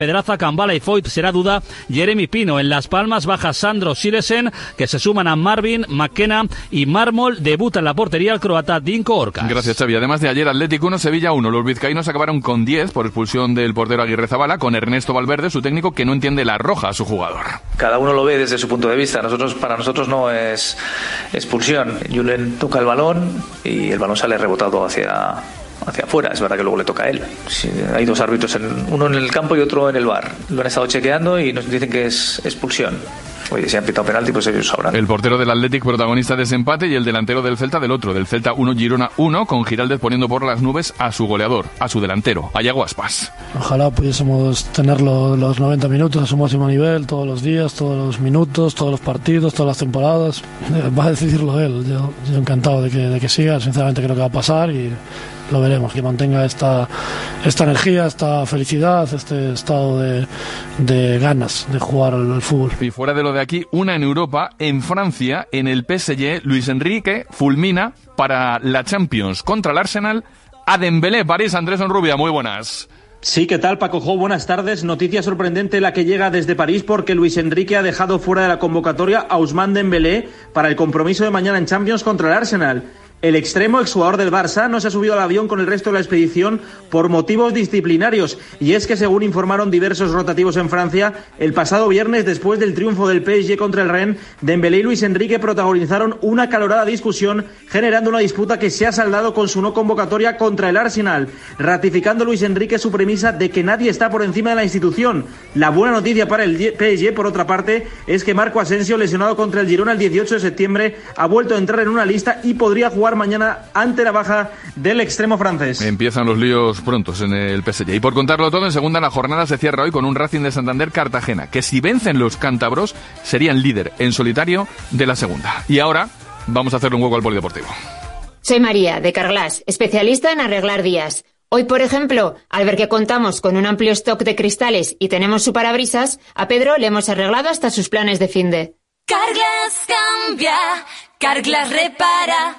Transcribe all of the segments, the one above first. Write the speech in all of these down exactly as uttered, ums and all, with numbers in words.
Pedraza, Cambala y Foyt será duda Jeremy Pino. En Las Palmas baja Sandro Silesen, que se suman a Marvin, McKenna y Mármol. Debuta en la portería el croata Dinko Orcas. Gracias, Xavi. Además de ayer, Atlético uno, Sevilla uno. Los vizcaínos acabaron con diez por expulsión del portero Aguirrezabala, con Ernesto Valverde, su técnico, que no entiende la roja a su jugador. Cada uno lo ve desde su punto de vista. Nosotros, para nosotros no es expulsión. Julen toca el balón y el balón sale rebotado hacia... hacia afuera. Es verdad que luego le toca a él. Sí, hay dos árbitros, en, uno en el campo y otro en el V A R. Lo han estado chequeando y nos dicen que es expulsión. Oye, si han pitado penalti, pues ellos sabrán. El portero del Athletic, protagonista de ese empate, y el delantero del Celta del otro. Del Celta uno, Girona uno, con Giraldez poniendo por las nubes a su goleador, a su delantero, a Yago Aspas. Ojalá pudiésemos tenerlo los noventa minutos a su máximo nivel, todos los días, todos los minutos, todos los partidos, todas las temporadas. Va a decidirlo él. Yo, yo encantado de que, de que siga. Sinceramente creo que va a pasar y lo veremos, que mantenga esta, esta energía, esta felicidad, este estado de, de ganas de jugar al, al fútbol. Y fuera de lo de aquí, una en Europa, en Francia, en el P S G, Luis Enrique fulmina para la Champions contra el Arsenal a Dembélé. París, Andrés Onrubia, muy buenas. Sí, ¿qué tal, Paco Jo? Buenas tardes. Noticia sorprendente la que llega desde París, porque Luis Enrique ha dejado fuera de la convocatoria a Ousmane Dembélé para el compromiso de mañana en Champions contra el Arsenal. El extremo, exjugador del Barça, no se ha subido al avión con el resto de la expedición por motivos disciplinarios. Y es que, según informaron diversos rotativos en Francia, el pasado viernes, después del triunfo del P S G contra el Rennes, Dembélé y Luis Enrique protagonizaron una acalorada discusión, generando una disputa que se ha saldado con su no convocatoria contra el Arsenal, ratificando Luis Enrique su premisa de que nadie está por encima de la institución. La buena noticia para el P S G, por otra parte, es que Marco Asensio, lesionado contra el Girona el dieciocho de septiembre, ha vuelto a entrar en una lista y podría jugar mañana ante la baja del extremo francés. Empiezan los líos prontos en el P S G. Y por contarlo todo, en segunda la jornada se cierra hoy con un Racing de Santander Cartagena, que si vencen los cántabros serían líder en solitario de la segunda. Y ahora vamos a hacerle un hueco al polideportivo. Soy María, de Carglass, especialista en arreglar vías. Hoy, por ejemplo, al ver que contamos con un amplio stock de cristales y tenemos su parabrisas, a Pedro le hemos arreglado hasta sus planes de finde. Carglass cambia, Carglass repara.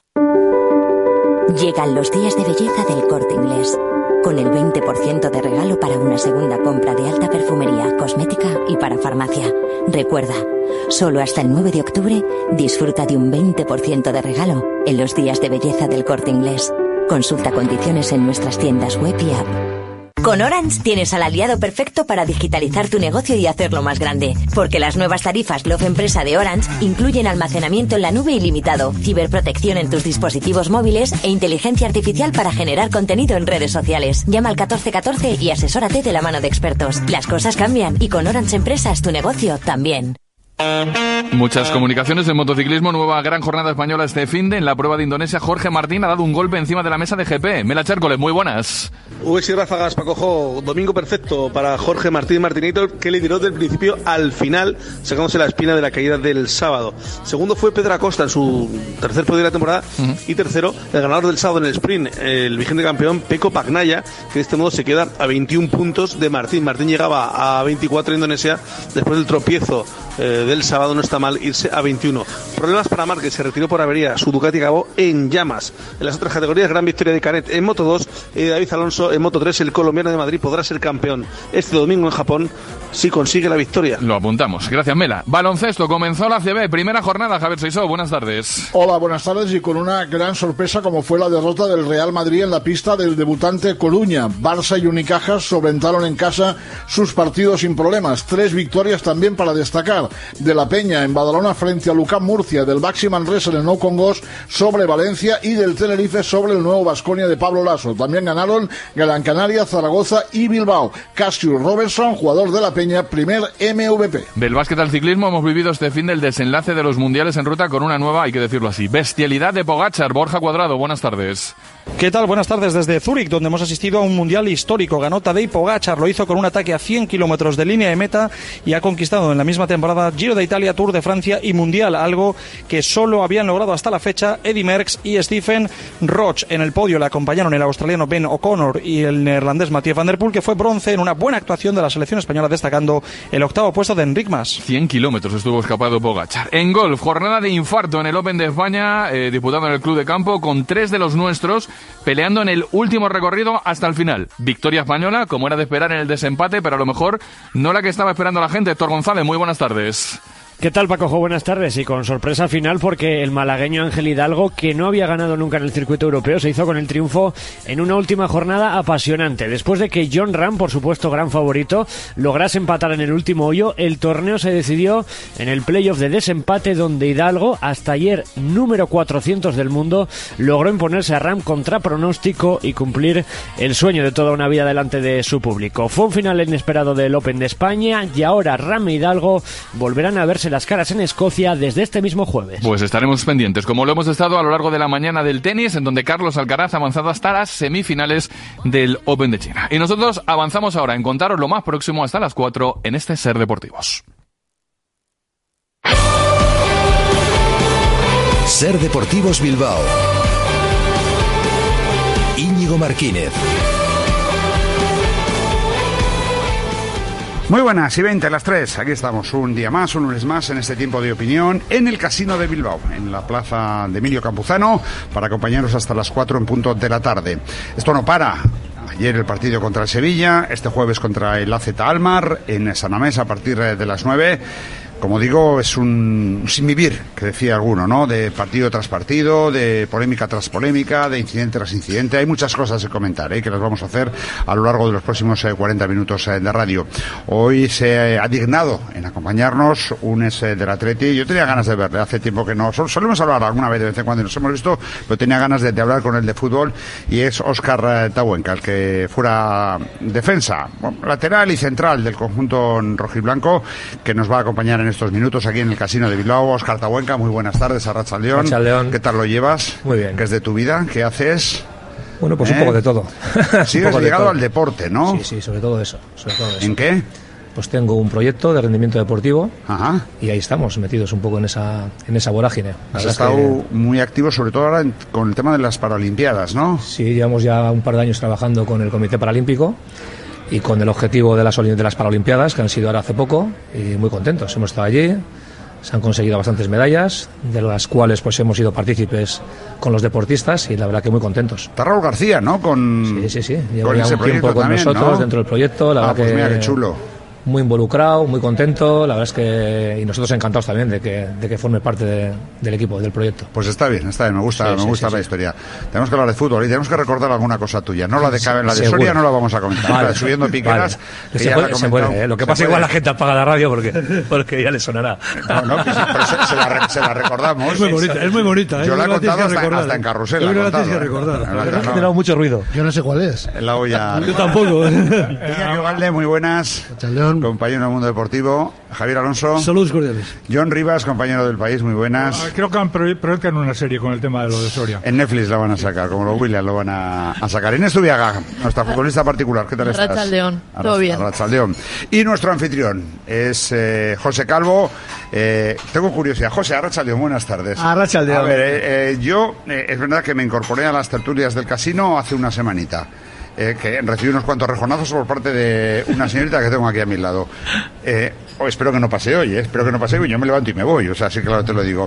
Llegan los días de belleza del Corte Inglés, con el veinte por ciento de regalo para una segunda compra de alta perfumería, cosmética y para farmacia. Recuerda, solo hasta el nueve de octubre disfruta de un veinte por ciento de regalo en los días de belleza del Corte Inglés. Consulta condiciones en nuestras tiendas web y app. Con Orange tienes al aliado perfecto para digitalizar tu negocio y hacerlo más grande. Porque las nuevas tarifas Love Empresa de Orange incluyen almacenamiento en la nube ilimitado, ciberprotección en tus dispositivos móviles e inteligencia artificial para generar contenido en redes sociales. Llama al catorce catorce y asesórate de la mano de expertos. Las cosas cambian y con Orange Empresas tu negocio también. Muchas comunicaciones del motociclismo. Nueva gran jornada española este finde. En la prueba de Indonesia, Jorge Martín ha dado un golpe encima de la mesa de G P. Mela Chércoles, muy buenas. Uy, sí, ráfagas, Paco Jo. Domingo perfecto para Jorge Martín Martinito, que lideró del principio al final, sacándose la espina de la caída del sábado. Segundo fue Pedro Acosta en su tercer podio de la temporada. Uh-huh. Y tercero, el ganador del sábado en el sprint, el vigente campeón Pecco Bagnaia, que de este modo se queda a veintiún puntos de Martín. Martín llegaba a veinticuatro en Indonesia después del tropiezo eh, del sábado. No está mal irse a veintiuno. Problemas para Márquez, se retiró por avería. Su Ducati acabó en llamas. En las otras categorías, gran victoria de Canet en Moto dos y David Alonso en Moto tres. El colombiano de Madrid podrá ser campeón este domingo en Japón si consigue la victoria. Lo apuntamos. Gracias, Mela. Baloncesto, comenzó la C B. Primera jornada. Javier Seisó, buenas tardes. Hola, buenas tardes. Y con una gran sorpresa como fue la derrota del Real Madrid en la pista del debutante Coruña. Barça y Unicaja solventaron en casa sus partidos sin problemas. Tres victorias también para destacar. De la Peña en Badalona frente a Lucán Murcia, del Baxi Manresa en el Nou Congost sobre Valencia y del Tenerife sobre el nuevo Baskonia de Pablo Lasso. También ganaron Gran Canaria, Zaragoza y Bilbao. Cassius Robertson, jugador de la Peña, primer M V P. Del básquet al ciclismo hemos vivido este fin del desenlace de los mundiales en ruta con una nueva, hay que decirlo así, bestialidad de Pogačar. Borja Cuadrado, buenas tardes. ¿Qué tal? Buenas tardes desde Zúrich, donde hemos asistido a un mundial histórico. Ganó Tadej Pogačar, lo hizo con un ataque a cien kilómetros de línea de meta y ha conquistado en la misma temporada Giro de Italia, Tour de Francia y Mundial, algo que solo habían logrado hasta la fecha Eddy Merckx y Stephen Roche. En el podio le acompañaron el australiano Ben O'Connor y el neerlandés Mathieu van der Poel, que fue bronce en una buena actuación de la selección española de esta sacando el octavo puesto de Enric Mas. cien kilómetros estuvo escapado Pogačar. En golf, jornada de infarto en el Open de España, eh, disputado en el Club de Campo, con tres de los nuestros peleando en el último recorrido hasta el final. Victoria española, como era de esperar en el desempate, pero a lo mejor no la que estaba esperando la gente. Héctor González, muy buenas tardes. ¿Qué tal, Pacojo? Buenas tardes. Y con sorpresa final porque el malagueño Ángel Hidalgo, que no había ganado nunca en el circuito europeo, se hizo con el triunfo en una última jornada apasionante. Después de que Jon Rahm, por supuesto gran favorito, lograse empatar en el último hoyo, el torneo se decidió en el playoff de desempate, donde Hidalgo, hasta ayer número cuatrocientos del mundo, logró imponerse a Rahm contra pronóstico y cumplir el sueño de toda una vida delante de su público. Fue un final inesperado del Open de España y ahora Rahm e Hidalgo volverán a verse las caras en Escocia desde este mismo jueves. Pues estaremos pendientes, como lo hemos estado a lo largo de la mañana del tenis, en donde Carlos Alcaraz ha avanzado hasta las semifinales del Open de China. Y nosotros avanzamos ahora en contaros lo más próximo hasta las cuatro en este Ser Deportivos. Ser Deportivos Bilbao. Íñigo Martínez. Muy buenas, y veinte, las tres. Aquí estamos un día más, un lunes más, en este tiempo de opinión, en el Casino de Bilbao, en la plaza de Emilio Campuzano, para acompañaros hasta las cuatro en punto de la tarde. Esto no para. Ayer el partido contra el Sevilla, este jueves contra el A Z Almar, en San Mamés a partir de las nueve. Como digo, es un sin vivir, que decía alguno, ¿no? De partido tras partido, de polémica tras polémica, de incidente tras incidente. Hay muchas cosas que comentar, ¿eh? Que las vamos a hacer a lo largo de los próximos eh, cuarenta minutos eh, de radio. Hoy se ha dignado en acompañarnos un ex eh, del Atleti. Yo tenía ganas de verle, hace tiempo que no. Sol, solemos hablar alguna vez de vez en cuando y nos hemos visto, pero tenía ganas de, de hablar con él de fútbol, y es Óscar eh, Tabuenca, el que fuera defensa, bueno, lateral y central del conjunto rojiblanco, que nos va a acompañar en estos minutos aquí en el Casino de Bilbao. Óscar Tabuenca, muy buenas tardes. Arratsaldeón. Arratsaldeón. ¿Qué tal lo llevas? Muy bien. ¿Qué es de tu vida? ¿Qué haces? Bueno, pues ¿Eh? un poco de todo. Sigues ligado al deporte, ¿no? Sí, sí, sobre todo eso, sobre todo eso. ¿En qué? Pues tengo un proyecto de rendimiento deportivo. Ajá. Y ahí estamos, metidos un poco en esa en esa vorágine. Has estado que... muy activo, sobre todo ahora en, con el tema de las Paralimpiadas, ¿no? Sí, llevamos ya un par de años trabajando con el Comité Paralímpico y con el objetivo de las, de las Paralimpiadas, que han sido ahora hace poco, y muy contentos. Hemos estado allí. Se han conseguido bastantes medallas, de las cuales pues hemos sido partícipes con los deportistas, y la verdad que muy contentos. Está Raúl García, ¿no? Con, sí, sí, sí. Lleva con ya ese un tiempo con también, nosotros, ¿no? dentro del proyecto. La ah, verdad pues que mira, qué chulo. Muy involucrado, muy contento, la verdad es que, y nosotros encantados también de que, de que forme parte de, del equipo, del proyecto. Pues está bien, está bien, me gusta, sí, me sí, gusta sí, la sí. historia. Tenemos que hablar de fútbol y tenemos que recordar alguna cosa tuya, no la de, la de Seguro. Soria no la vamos a comentar, vale. la de subiendo piqueras. Vale. Se puede, se puede, ¿eh? Lo que se pasa puede. igual la gente apaga la radio porque, porque ya le sonará. No, no, pues, pero se, se, la, se la recordamos. Es muy bonita, es muy bonita. ¿eh? Yo la he la contado hasta, recordar, hasta en carrusel. Yo la creo que la contado, tienes que recordar. ¿eh? La verdad es que te da mucho ruido. Yo no sé cuál es. La olla. Yo tampoco. Iñaki Ugalde, muy buenas. Chaldeón. Compañero del Mundo Deportivo. Javier Alonso. Saludos cordiales. John Rivas, compañero del País, muy buenas. Creo que han pro- proyectan una serie con el tema de lo de Soria. En Netflix la van a sacar, como los Williams lo van a, a sacar. Inés Tubiaga, nuestra futbolista particular, ¿qué tal estás? Arratsaldeón, todo bien. Arratsaldeón. Y nuestro anfitrión es eh, José Calvo. Eh, tengo curiosidad. José, Arratsaldeón, buenas tardes. Arratsaldeón. A ver, eh, eh, yo, eh, es verdad que me incorporé a las tertulias del casino hace una semanita. Eh, que recibí unos cuantos rejonazos por parte de una señorita que tengo aquí a mi lado. Eh, oh, espero que no pase hoy, eh, espero que no pase hoy, yo me levanto y me voy, o sea, sí, claro, te lo digo.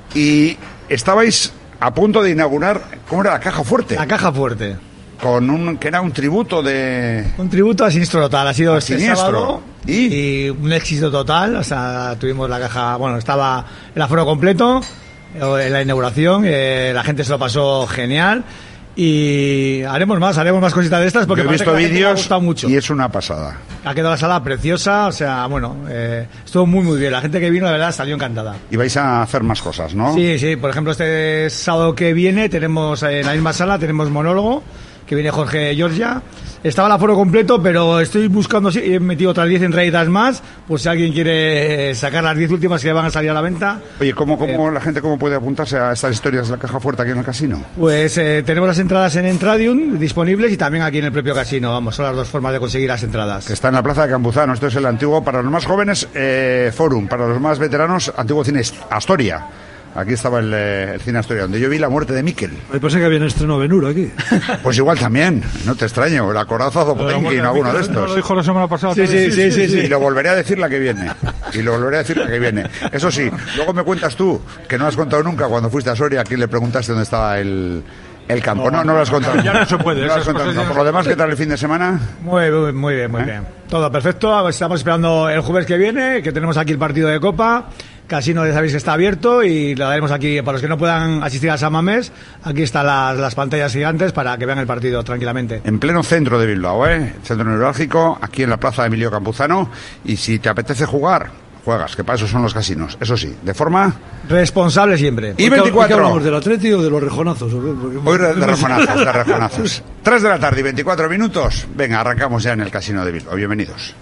Y estabais a punto de inaugurar, ¿cómo era? La Caja Fuerte. La Caja Fuerte. Con un, que era un tributo de... Un tributo a Siniestro Total, ha sido a este Siniestro. sábado, ¿Y? y un éxito total, o sea, tuvimos la caja, bueno, estaba el aforo completo, en la inauguración, eh, la gente se lo pasó genial. Y haremos más, haremos más cositas de estas porque yo he visto vídeos mucho. Y es una pasada. Ha quedado la sala preciosa, o sea, bueno, eh, estuvo muy muy bien. La gente que vino, la verdad, salió encantada. Y vais a hacer más cosas, ¿no? Sí, sí, por ejemplo, este sábado que viene tenemos en la misma sala, tenemos monólogo, que viene Jorge Giorgia. Estaba el aforo completo, pero estoy buscando, sí, he metido otras diez entraditas más, pues si alguien quiere sacar las diez últimas que van a salir a la venta. Oye, ¿cómo, cómo eh, la gente cómo puede apuntarse a estas historias de la Caja Fuerte aquí en el casino? Pues eh, tenemos las entradas en Entradium disponibles y también aquí en el propio casino, vamos, son las dos formas de conseguir las entradas. Que está en la Plaza de Campuzano, esto es el antiguo, para los más jóvenes, eh, Forum, para los más veteranos, antiguo Cine Astoria. Aquí estaba el, eh, el cine Astoria, donde yo vi la muerte de Miquel. Me parece que había un estreno Benuro aquí. Pues igual también, no te extraño, la coraza Zopotenkin, alguno de estos. ¿No lo dijo la semana pasada? Sí, sí, sí, sí, sí. Y lo volveré a decir la que viene. Y lo volveré a decir la que viene. Eso sí, luego me cuentas tú, que no has contado nunca cuando fuiste a Soria, aquí le preguntaste dónde estaba el... El campo, no, no, no lo has contado. Ya no se puede. No lo has contado. No. Por lo demás, ¿qué tal el fin de semana? Muy, muy, muy bien, muy ¿Eh? bien. Todo perfecto. Estamos esperando el jueves que viene, que tenemos aquí el partido de Copa. Casino, ya sabéis que está abierto y lo daremos aquí. Para los que no puedan asistir a San Mamés, aquí están las, las pantallas gigantes para que vean el partido tranquilamente. En pleno centro de Bilbao, ¿eh? Centro neurálgico, aquí en la plaza de Emilio Campuzano. Y si te apetece jugar, juegas, que para eso son los casinos. Eso sí, de forma... responsable siempre. Y veinticuatro. ¿Hablamos del Atleti o de los rejonazos? Hoy de rejonazos, de rejonazos. tres de la tarde y veinticuatro minutos. Venga, arrancamos ya en el Casino de Bilbao. Bienvenidos.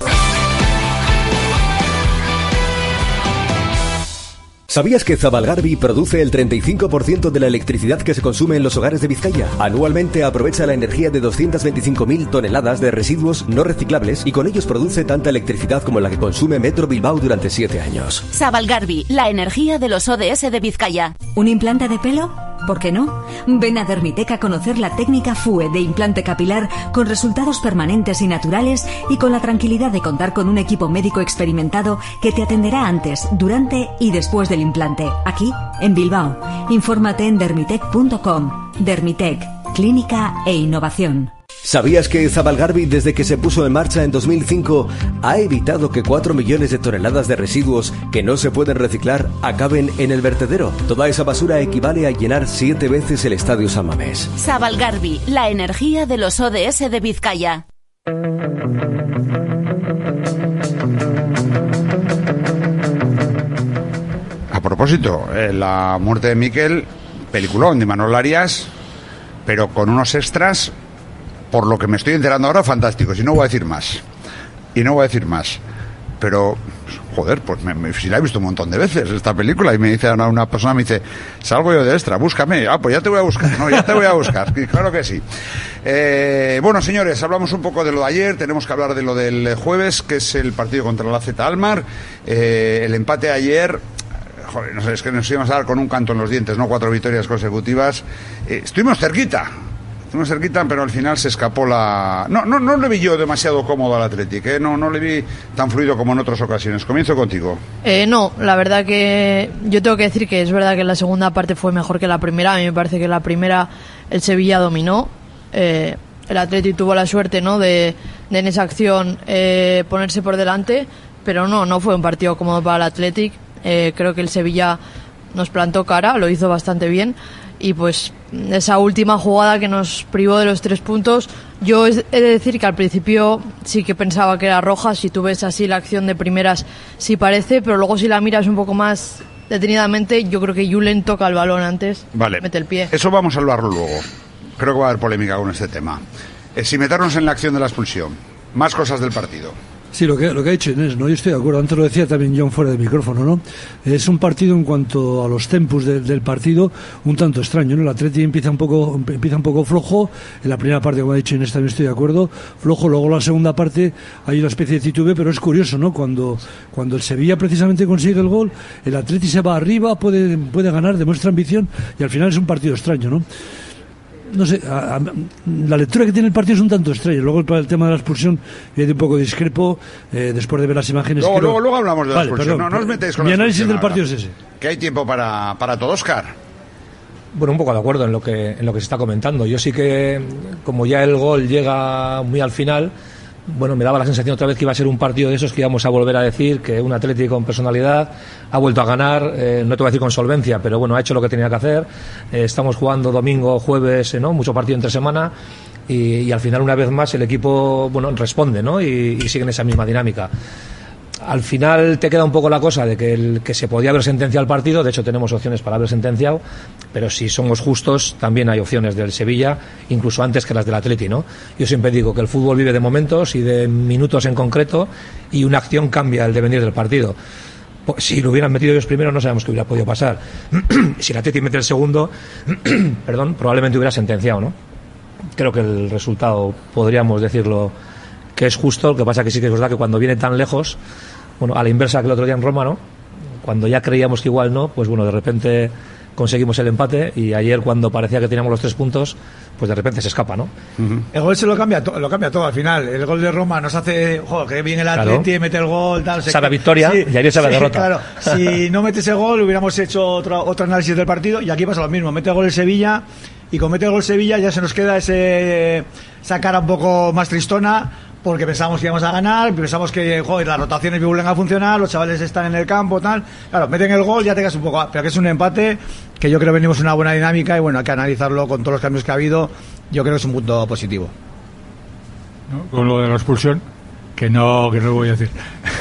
¿Sabías que Zabalgarbi produce el treinta y cinco por ciento de la electricidad que se consume en los hogares de Vizcaya? Anualmente aprovecha la energía de doscientas veinticinco mil toneladas de residuos no reciclables y con ellos produce tanta electricidad como la que consume Metro Bilbao durante siete años. Zabalgarbi, la energía de los O D S de Vizcaya. ¿Un implante de pelo? ¿Por qué no? Ven a Dermitec a conocer la técnica F U E de implante capilar con resultados permanentes y naturales y con la tranquilidad de contar con un equipo médico experimentado que te atenderá antes, durante y después del implante, aquí en Bilbao. Infórmate en dermitec punto com. Dermitec, clínica e innovación. ¿Sabías que Zabalgarbi, desde que se puso en marcha en dos mil cinco, ha evitado que cuatro millones de toneladas de residuos que no se pueden reciclar acaben en el vertedero? Toda esa basura equivale a llenar siete veces el Estadio San Mamés. Zabalgarbi, la energía de los O D S de Vizcaya. A propósito, eh, la muerte de Miquel, peliculón de Manolo Arias, pero con unos extras... por lo que me estoy enterando ahora, fantásticos. Y no voy a decir más. Y no voy a decir más. Pero, joder, pues me, me, si la he visto un montón de veces esta película. Y me dice una, una persona, me dice, salgo yo de extra, búscame. Ah, pues ya te voy a buscar. No, ya te voy a buscar. Claro que sí. Eh, bueno, señores, hablamos un poco de lo de ayer. Tenemos que hablar de lo del jueves, que es el partido contra la Z Almar. Eh, el empate ayer... Joder, no sé, es que nos íbamos a dar con un canto en los dientes, ¿no? Cuatro victorias consecutivas. Eh, estuvimos cerquita. Estuvimos cerquita, pero al final se escapó la... No, no, no le vi yo demasiado cómodo al Athletic, ¿eh? No, no le vi tan fluido como en otras ocasiones. Comienzo contigo. Eh, no, la verdad que yo tengo que decir que es verdad que la segunda parte fue mejor que la primera. A mí me parece que la primera el Sevilla dominó. Eh, el Athletic tuvo la suerte, ¿no?, de, de en esa acción eh, ponerse por delante, pero no, no fue un partido cómodo para el Athletic. Eh, creo que el Sevilla nos plantó cara, lo hizo bastante bien. Y pues esa última jugada que nos privó de los tres puntos, yo he de decir que al principio sí que pensaba que era roja. Si tú ves así la acción de primeras sí parece, pero luego si la miras un poco más detenidamente, yo creo que Julen toca el balón antes, vale, mete el pie. Eso vamos a hablarlo luego. Creo que va a haber polémica con este tema. Eh, sin meternos en la acción de la expulsión, más cosas del partido. Sí, lo que, lo que ha dicho Inés, ¿no? Yo estoy de acuerdo. Antes lo decía también John fuera de micrófono, ¿no? Es un partido en cuanto a los tempos de, del partido un tanto extraño, ¿no? El Atleti empieza un poco empieza un poco flojo. En la primera parte, como ha dicho Inés, también estoy de acuerdo, flojo. Luego en la segunda parte hay una especie de titube, pero es curioso, ¿no? Cuando, cuando el Sevilla precisamente consigue el gol, el Atleti se va arriba, puede, puede ganar, demuestra ambición y al final es un partido extraño, ¿no? No sé, a, a, la lectura que tiene el partido es un tanto extraña. Luego el, el tema de la expulsión viene un poco discrepo, eh, después de ver las imágenes. Luego, creo... luego, luego hablamos de la vale, expulsión. Perdón, no, no os metéis con mi la análisis del ahora. partido es ese. Que hay tiempo para, para todo, Óscar. Bueno, un poco de acuerdo en lo que en lo que se está comentando. Yo sí que, como ya el gol llega muy al final, bueno, me daba la sensación otra vez que iba a ser un partido de esos que íbamos a volver a decir que un Atlético con personalidad ha vuelto a ganar, eh, no te voy a decir con solvencia, pero bueno, ha hecho lo que tenía que hacer. Eh, estamos jugando domingo, jueves, eh, ¿no? Mucho partido entre semana y, y al final una vez más el equipo, bueno, responde, ¿no? Y, y sigue en esa misma dinámica. Al final te queda un poco la cosa de que, el, que se podía haber sentenciado el partido. De hecho tenemos opciones para haber sentenciado, pero si somos justos también hay opciones del Sevilla, incluso antes que las del Atleti, ¿no? Yo siempre digo que el fútbol vive de momentos y de minutos en concreto, y una acción cambia el devenir del partido. Si lo hubieran metido ellos primero no sabemos qué hubiera podido pasar. Si el Atleti mete el segundo perdón, probablemente hubiera sentenciado, ¿no? Creo que el resultado podríamos decirlo que es justo. Lo que pasa que sí que es verdad que cuando viene tan lejos, bueno, a la inversa que el otro día en Roma, ¿no? cuando ya creíamos que igual no, pues bueno, de repente conseguimos el empate y ayer cuando parecía que teníamos los tres puntos, pues de repente se escapa, ¿no? Uh-huh. El gol se lo cambia, to- lo cambia todo al final. El gol de Roma nos hace, joder, que bien el Atleti, claro. Mete el gol, tal. Sabe a victoria sí, y ayer sabe a sí, derrota. Claro, si no mete ese gol hubiéramos hecho otro, otro análisis del partido y aquí pasa lo mismo. Mete el gol el Sevilla y con mete el gol Sevilla ya se nos queda ese, esa cara un poco más tristona, porque pensamos que íbamos a ganar, pensamos que joder, las rotaciones vuelven a funcionar, los chavales están en el campo, tal. Claro, meten el gol, ya te quedas un poco, pero que es un empate que yo creo que venimos en una buena dinámica y bueno, hay que analizarlo con todos los cambios que ha habido. Yo creo que es un punto positivo. ¿No? Con lo de la expulsión, que no, que no lo voy a decir.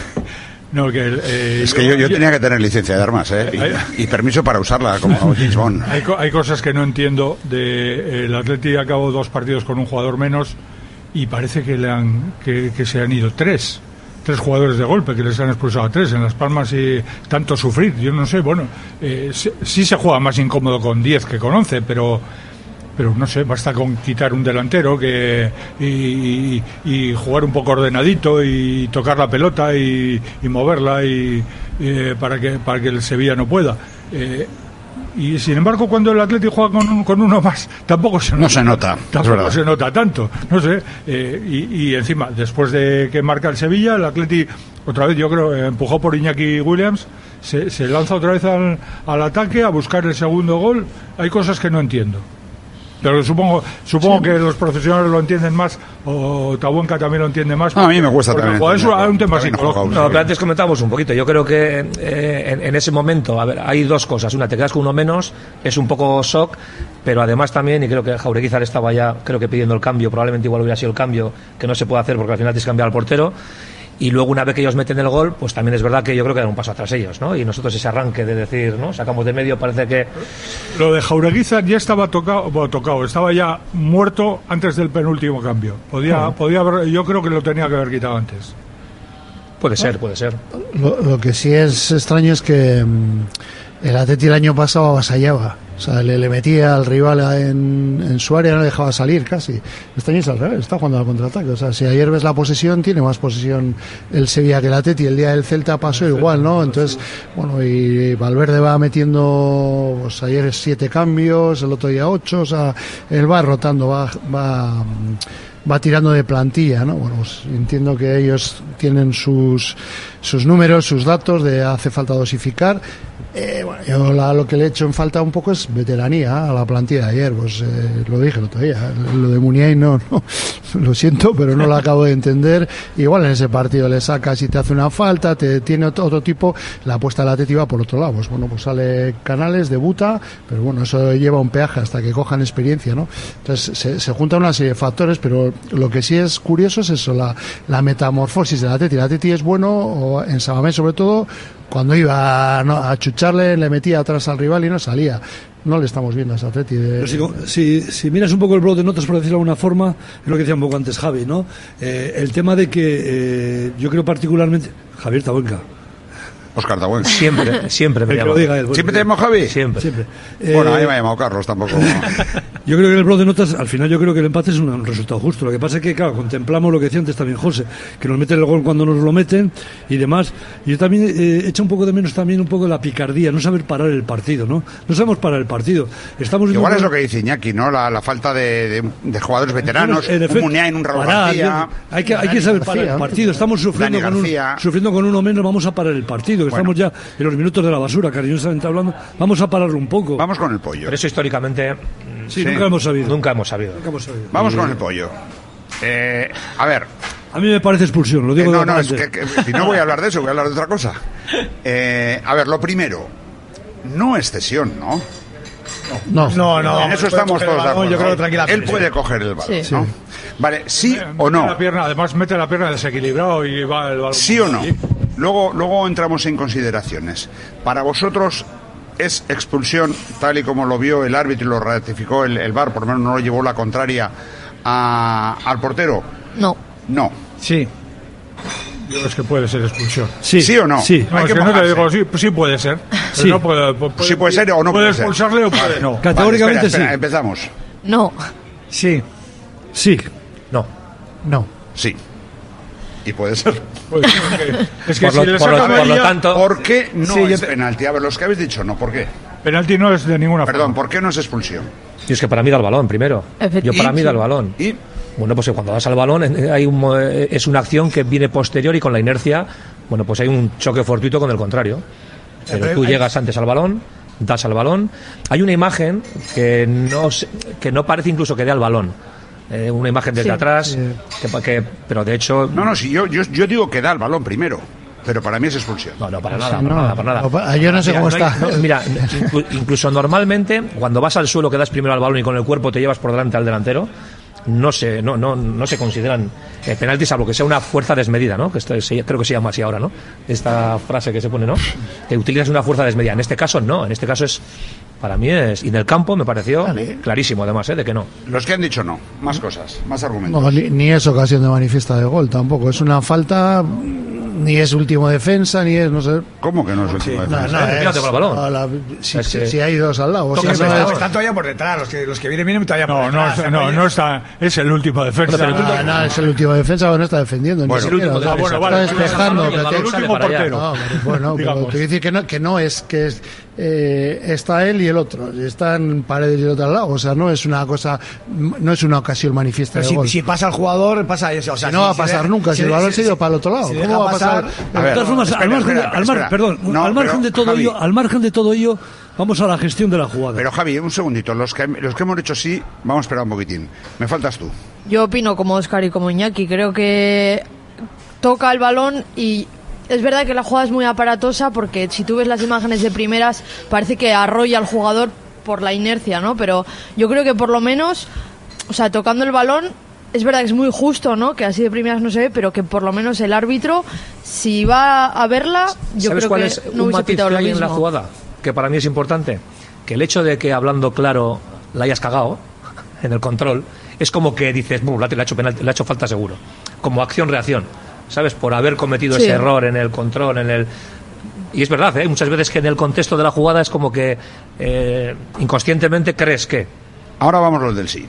No, que, eh, es que yo, yo tenía que tener licencia de armas, ¿eh? Y, y permiso para usarla, como James Bond. Hay, hay cosas que no entiendo. De, el Atleti acabó dos partidos con un jugador menos y parece que, le han, que, que se han ido tres. Tres jugadores de golpe, que les han expulsado a tres en Las Palmas y tanto sufrir. Yo no sé, bueno, eh, sí, sí se juega más incómodo con diez que con once, pero... pero no sé, basta con quitar un delantero que y, y, y jugar un poco ordenadito y tocar la pelota y, y moverla y, y para que para que el Sevilla no pueda. Eh, y sin embargo cuando el Atleti juega con, un, con uno más tampoco se nota, no se nota, tampoco se nota tanto, no sé. Eh, y, y encima después de que marca el Sevilla, el Atleti otra vez yo creo empujó por Iñaki Williams. Se, se lanza otra vez al, al ataque a buscar el segundo gol. Hay cosas que no entiendo. Pero supongo supongo sí. que los profesionales lo entienden más, o Tabuenca también lo entiende más. No, a mí me cuesta también. Eso hay un tema psicológico. No, pero antes comentamos un poquito. Yo creo que eh, en, en ese momento, a ver, hay dos cosas. Una, te quedas con uno menos, es un poco shock, pero además también, y creo que Jaureguizar estaba ya, creo que pidiendo el cambio, probablemente igual hubiera sido el cambio, que no se puede hacer porque al final tienes que cambiar al portero. Y luego una vez que ellos meten el gol, pues también es verdad que yo creo que dan un paso atrás ellos, ¿no? Y nosotros ese arranque de decir, ¿no? Sacamos de medio, parece que... Lo de Jaureguizar ya estaba tocado, bueno, tocado, estaba ya muerto antes del penúltimo cambio. Podía, uh-huh. podía haber, yo creo que lo tenía que haber quitado antes. Puede ser, puede ser. Lo, lo que sí es extraño es que um, el Atleti el año pasado avasallaba. O sea, le, le metía al rival en, en su área, no le dejaba salir casi. Este año es al revés, está jugando al contraataque. O sea, si ayer ves la posesión, tiene más posesión el Sevilla que el Atleti. El día del Celta pasó igual, ¿no? Entonces, bueno, y Valverde va metiendo, pues ayer siete cambios, el otro día ocho, o sea, él va rotando, va... va va tirando de plantilla, ¿no? Bueno, pues entiendo que ellos tienen sus sus números, sus datos, de hace falta dosificar. Eh, bueno, yo la, lo que le he hecho en falta un poco es veteranía a la plantilla de ayer, pues eh, lo dije el otro día, lo de Muniain no, no, lo siento, pero no lo acabo de entender. Igual en ese partido le sacas y te hace una falta, te tiene otro, otro tipo, la apuesta de la Atleti va por otro lado, pues bueno, pues sale Canales, debuta, pero bueno, eso lleva un peaje hasta que cojan experiencia, ¿no? Entonces se, se juntan una serie de factores, pero lo que sí es curioso es eso, la, la metamorfosis de la Atleti. La Atleti es bueno, o en Samamés sobre todo, cuando iba no, a chucharle, le metía atrás al rival y no salía. No le estamos viendo a ese Atleti. De... Si, si, si miras un poco el blog de notas, por decirlo de alguna forma, es lo que decía un poco antes Javi, ¿no? Eh, el tema de que eh, yo creo particularmente... Javier Tabuenca. Oscar Tabuenca. Siempre, siempre me llama. Diga él, bueno, ¿Siempre te llamo Javi? Siempre. Siempre. Bueno, eh, a mí me ha llamado Carlos tampoco. Yo creo que en el blog de notas, al final yo creo que el empate es un, un resultado justo. Lo que pasa es que, claro, contemplamos lo que decía antes también José, que nos meten el gol cuando nos lo meten y demás. Y yo también eh, echo un poco de menos también un poco la picardía, no saber parar el partido, ¿no? No sabemos parar el partido. Estamos Igual es un... lo que dice Iñaki, ¿no? La, la falta de, de, de jugadores veteranos, en efecto, un Muniain, un Raúl parar, García. Hay que, hay que saber parar el partido. Estamos sufriendo con, un, sufriendo con uno menos, vamos a parar el partido. Que bueno. Estamos ya en los minutos de la basura, cariñosamente hablando. Vamos a pararlo un poco. Vamos con el pollo. Pero eso históricamente... Sí, sí, nunca hemos sabido. Nunca hemos sabido. Nunca hemos sabido. Vamos y... con el pollo. Eh, a ver. A mí me parece expulsión, lo digo. Eh, no, de no, es que, que si no voy a hablar de eso, voy a hablar de otra cosa. Eh, a ver, lo primero, no es cesión, ¿no? No, no, no. En eso estamos todos de acuerdo. Yo creo tranquilamente. Él puede coger el balón, sí. ¿no? Sí. Vale, ¿sí mete o no? La pierna, además mete la pierna desequilibrado y va el balón. ¿Sí o no? Luego, luego entramos en consideraciones. Para vosotros... ¿es expulsión tal y como lo vio el árbitro y lo ratificó el, el V A R? Por lo menos no lo llevó la contraria a, al portero. No. No. Sí. Yo es que puede ser expulsión. ¿Sí, ¿Sí o no? Sí. No, es que, que no te digo, sí, sí puede ser. Sí. No puede, puede, sí puede ser o no puede, puede ser. Puede expulsarle o puede no. Categóricamente vale, espera, espera, sí. Empezamos. No. Sí. Sí. No. No. Sí. Y puede ser. Pues, es que por, si lo, le por, lo, saca por lo amarilla, tanto, ¿Por qué no Sí, yo es te- penalti? A ver, los que habéis dicho no, ¿por qué? penalti no es de ninguna Perdón, forma. ¿por qué no es expulsión? y es que para mí da el balón primero. Yo para ¿Y? mí da el balón. ¿Y? Bueno, pues cuando das al balón eh, hay un, mo- eh, es una acción que viene posterior y con la inercia, bueno, pues hay un choque fortuito con el contrario. Pero pero tú hay- llegas antes al balón, das al balón. Hay una imagen que no se- que no parece incluso que dé al balón. Eh, una imagen desde Sí. atrás, Sí. que, pa- que- pero de hecho... No, no, si yo, yo, yo digo que da el balón primero, pero para mí es expulsión. No, no, para nada, Sí, para no. nada, para nada. No, pa- yo no sé Mira, cómo no hay- está. no, mira, inclu- incluso normalmente, cuando vas al suelo que das primero al balón y con el cuerpo te llevas por delante al delantero, no se, no, no, no se consideran eh, penaltis, salvo que sea una fuerza desmedida, ¿no? Que esto se- creo que se llama así ahora, ¿no? Esta frase que se pone, ¿no? Que utilizas una fuerza desmedida. En este caso, no. En este caso es, para mí es, y en el campo me pareció clarísimo, además, ¿eh? De que no. Los que han dicho no, más cosas, más argumentos. No, ni, ni es ocasión de manifiesta de gol tampoco. Es una falta, ni es último defensa, ni es, no sé. ¿Cómo que no es último No, defensa? no, Eh, es- fíjate por el balón. a la- si, Es si- que- si hay dos al lado. Toca si el no pesado, es- están todavía por detrás, los que, los que vienen vienen todavía por No, no, detrás. está- no, no está. Es el último defensa. Ah, no, es el último defensa, pero no está defendiendo. ni Bueno, siquiera, el último o sea, defensa. está Bueno, vale, despejando. el pero balón te- sale para allá. No, pero bueno, pero Digamos. te quiero decir que no, que no es que es, eh, está él y el otro. Están paredes y el otro al lado. O sea, no es una cosa, no es una ocasión manifiesta Pero de si, gol. si pasa el jugador, pasa eso. O sea, Si no si- va a si pasar de- nunca, si el balón se ha ido para el otro lado. si ¿Cómo deja va a pasar? pasar- A ver, de todas formas, espera, al margen, de- espera, al mar- espera. perdón, No, al margen pero, de todo Javi, ello, al margen de todo ello, vamos a la gestión de la jugada. Pero Javi, un segundito, los que, los que hemos dicho sí, vamos a esperar un poquitín. Me faltas tú. Yo opino como Óscar y como Iñaki. Creo que toca el balón y es verdad que la jugada es muy aparatosa porque si tú ves las imágenes de primeras parece que arrolla al jugador por la inercia, ¿no? Pero yo creo que por lo menos, o sea, tocando el balón, es verdad que es muy justo, ¿no? Que así de primeras no se ve, pero que por lo menos el árbitro, si va a verla, yo ¿Sabes creo cuál que es no un hubiese matiz pitado que lo hay en la mismo. jugada? Que para mí es importante. Que el hecho de que hablando claro la hayas cagado en el control, es como que dices, "Buh, le ha hecho penalti, le ha hecho falta seguro". Como acción-reacción, ¿sabes? Por haber cometido Sí. ese error en el control, en el... Y es verdad, ¿eh? Hay muchas veces que en el contexto de la jugada es como que eh, inconscientemente crees que... Ahora vamos los del sí.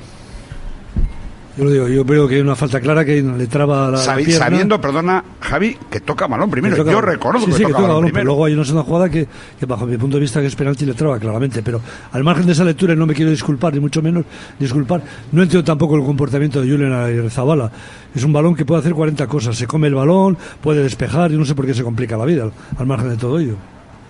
Yo lo digo, yo veo que hay una falta clara que le traba la, la Sabi- pierna. sabiendo, perdona, Javi, que toca balón primero. Que toca Yo balón. reconozco Sí, que sí, toca, balón, balón, pero primero. luego hay una segunda jugada que, que bajo mi punto de vista que es penalti le traba claramente, pero al margen de esa lectura y no me quiero disculpar ni mucho menos disculpar, no entiendo tampoco el comportamiento de Julen Arrizabalaga. Es un balón que puede hacer cuarenta cosas, se come el balón, puede despejar y no sé por qué se complica la vida al, al margen de todo ello.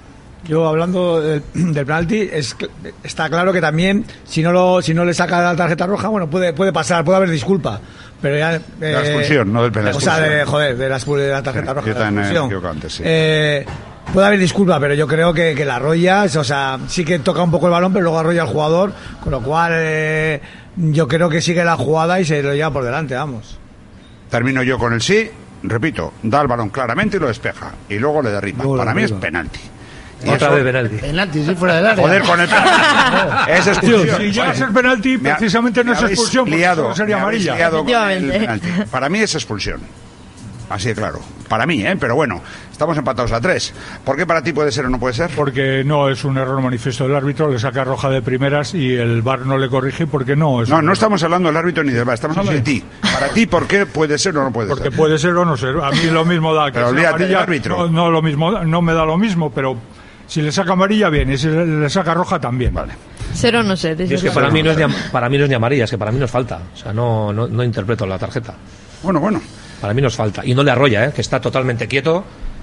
Yo hablando del, del penalti, es, cl- está claro que también, si no lo, si no le saca la tarjeta roja, bueno, puede, puede pasar, puede haber disculpa. Pero ya, eh, la expulsión, no del penalti. O sea, de, joder, de la, expul- de la tarjeta Sí, roja. yo de la también me he expulsión. equivocado antes, sí. Eh, puede haber disculpa, pero yo creo que, que la arrolla, o sea, sí que toca un poco el balón, pero luego arrolla al jugador, con lo cual eh, yo creo que sigue la jugada y se lo lleva por delante, vamos. Termino yo con el sí. Repito, da el balón claramente y lo despeja. Y luego le derriba. Luego le Para mí es derriba. penalti. Y Otra eso- vez penalti. Penalti, sí, fuera del área. Joder, con el penalti. Es expulsión. Si llega a ser penalti, Me ha- precisamente no me es habéis expulsión, porque liado, solo sería me habéis amarilla. liado con el Efectivamente. penalti. Para mí es expulsión. Así de claro. Para mí, ¿eh? Pero bueno, estamos empatados a tres. ¿Por qué para ti puede ser o no puede ser? Porque no es un error manifiesto del árbitro, le saca roja de primeras y el V A R no le corrige porque no es. No, un no error. estamos hablando del árbitro ni del V A R, estamos hablando de ti. Para ti, ¿por qué puede ser o no puede Porque ser? puede ser o no ser. A mí lo mismo da que Pero sea olvídate del amarilla, árbitro. No, no lo mismo, no me da lo mismo, pero si le saca amarilla bien y si le, le saca roja también. Vale. Cero no sé. Y es que para mí no es, ni, am- para mí no es ni amarilla, es que para mí nos falta. O sea, no, no, no interpreto la tarjeta. Bueno, bueno. Para mí nos falta. Y no le arrolla, ¿eh? Que está totalmente quieto.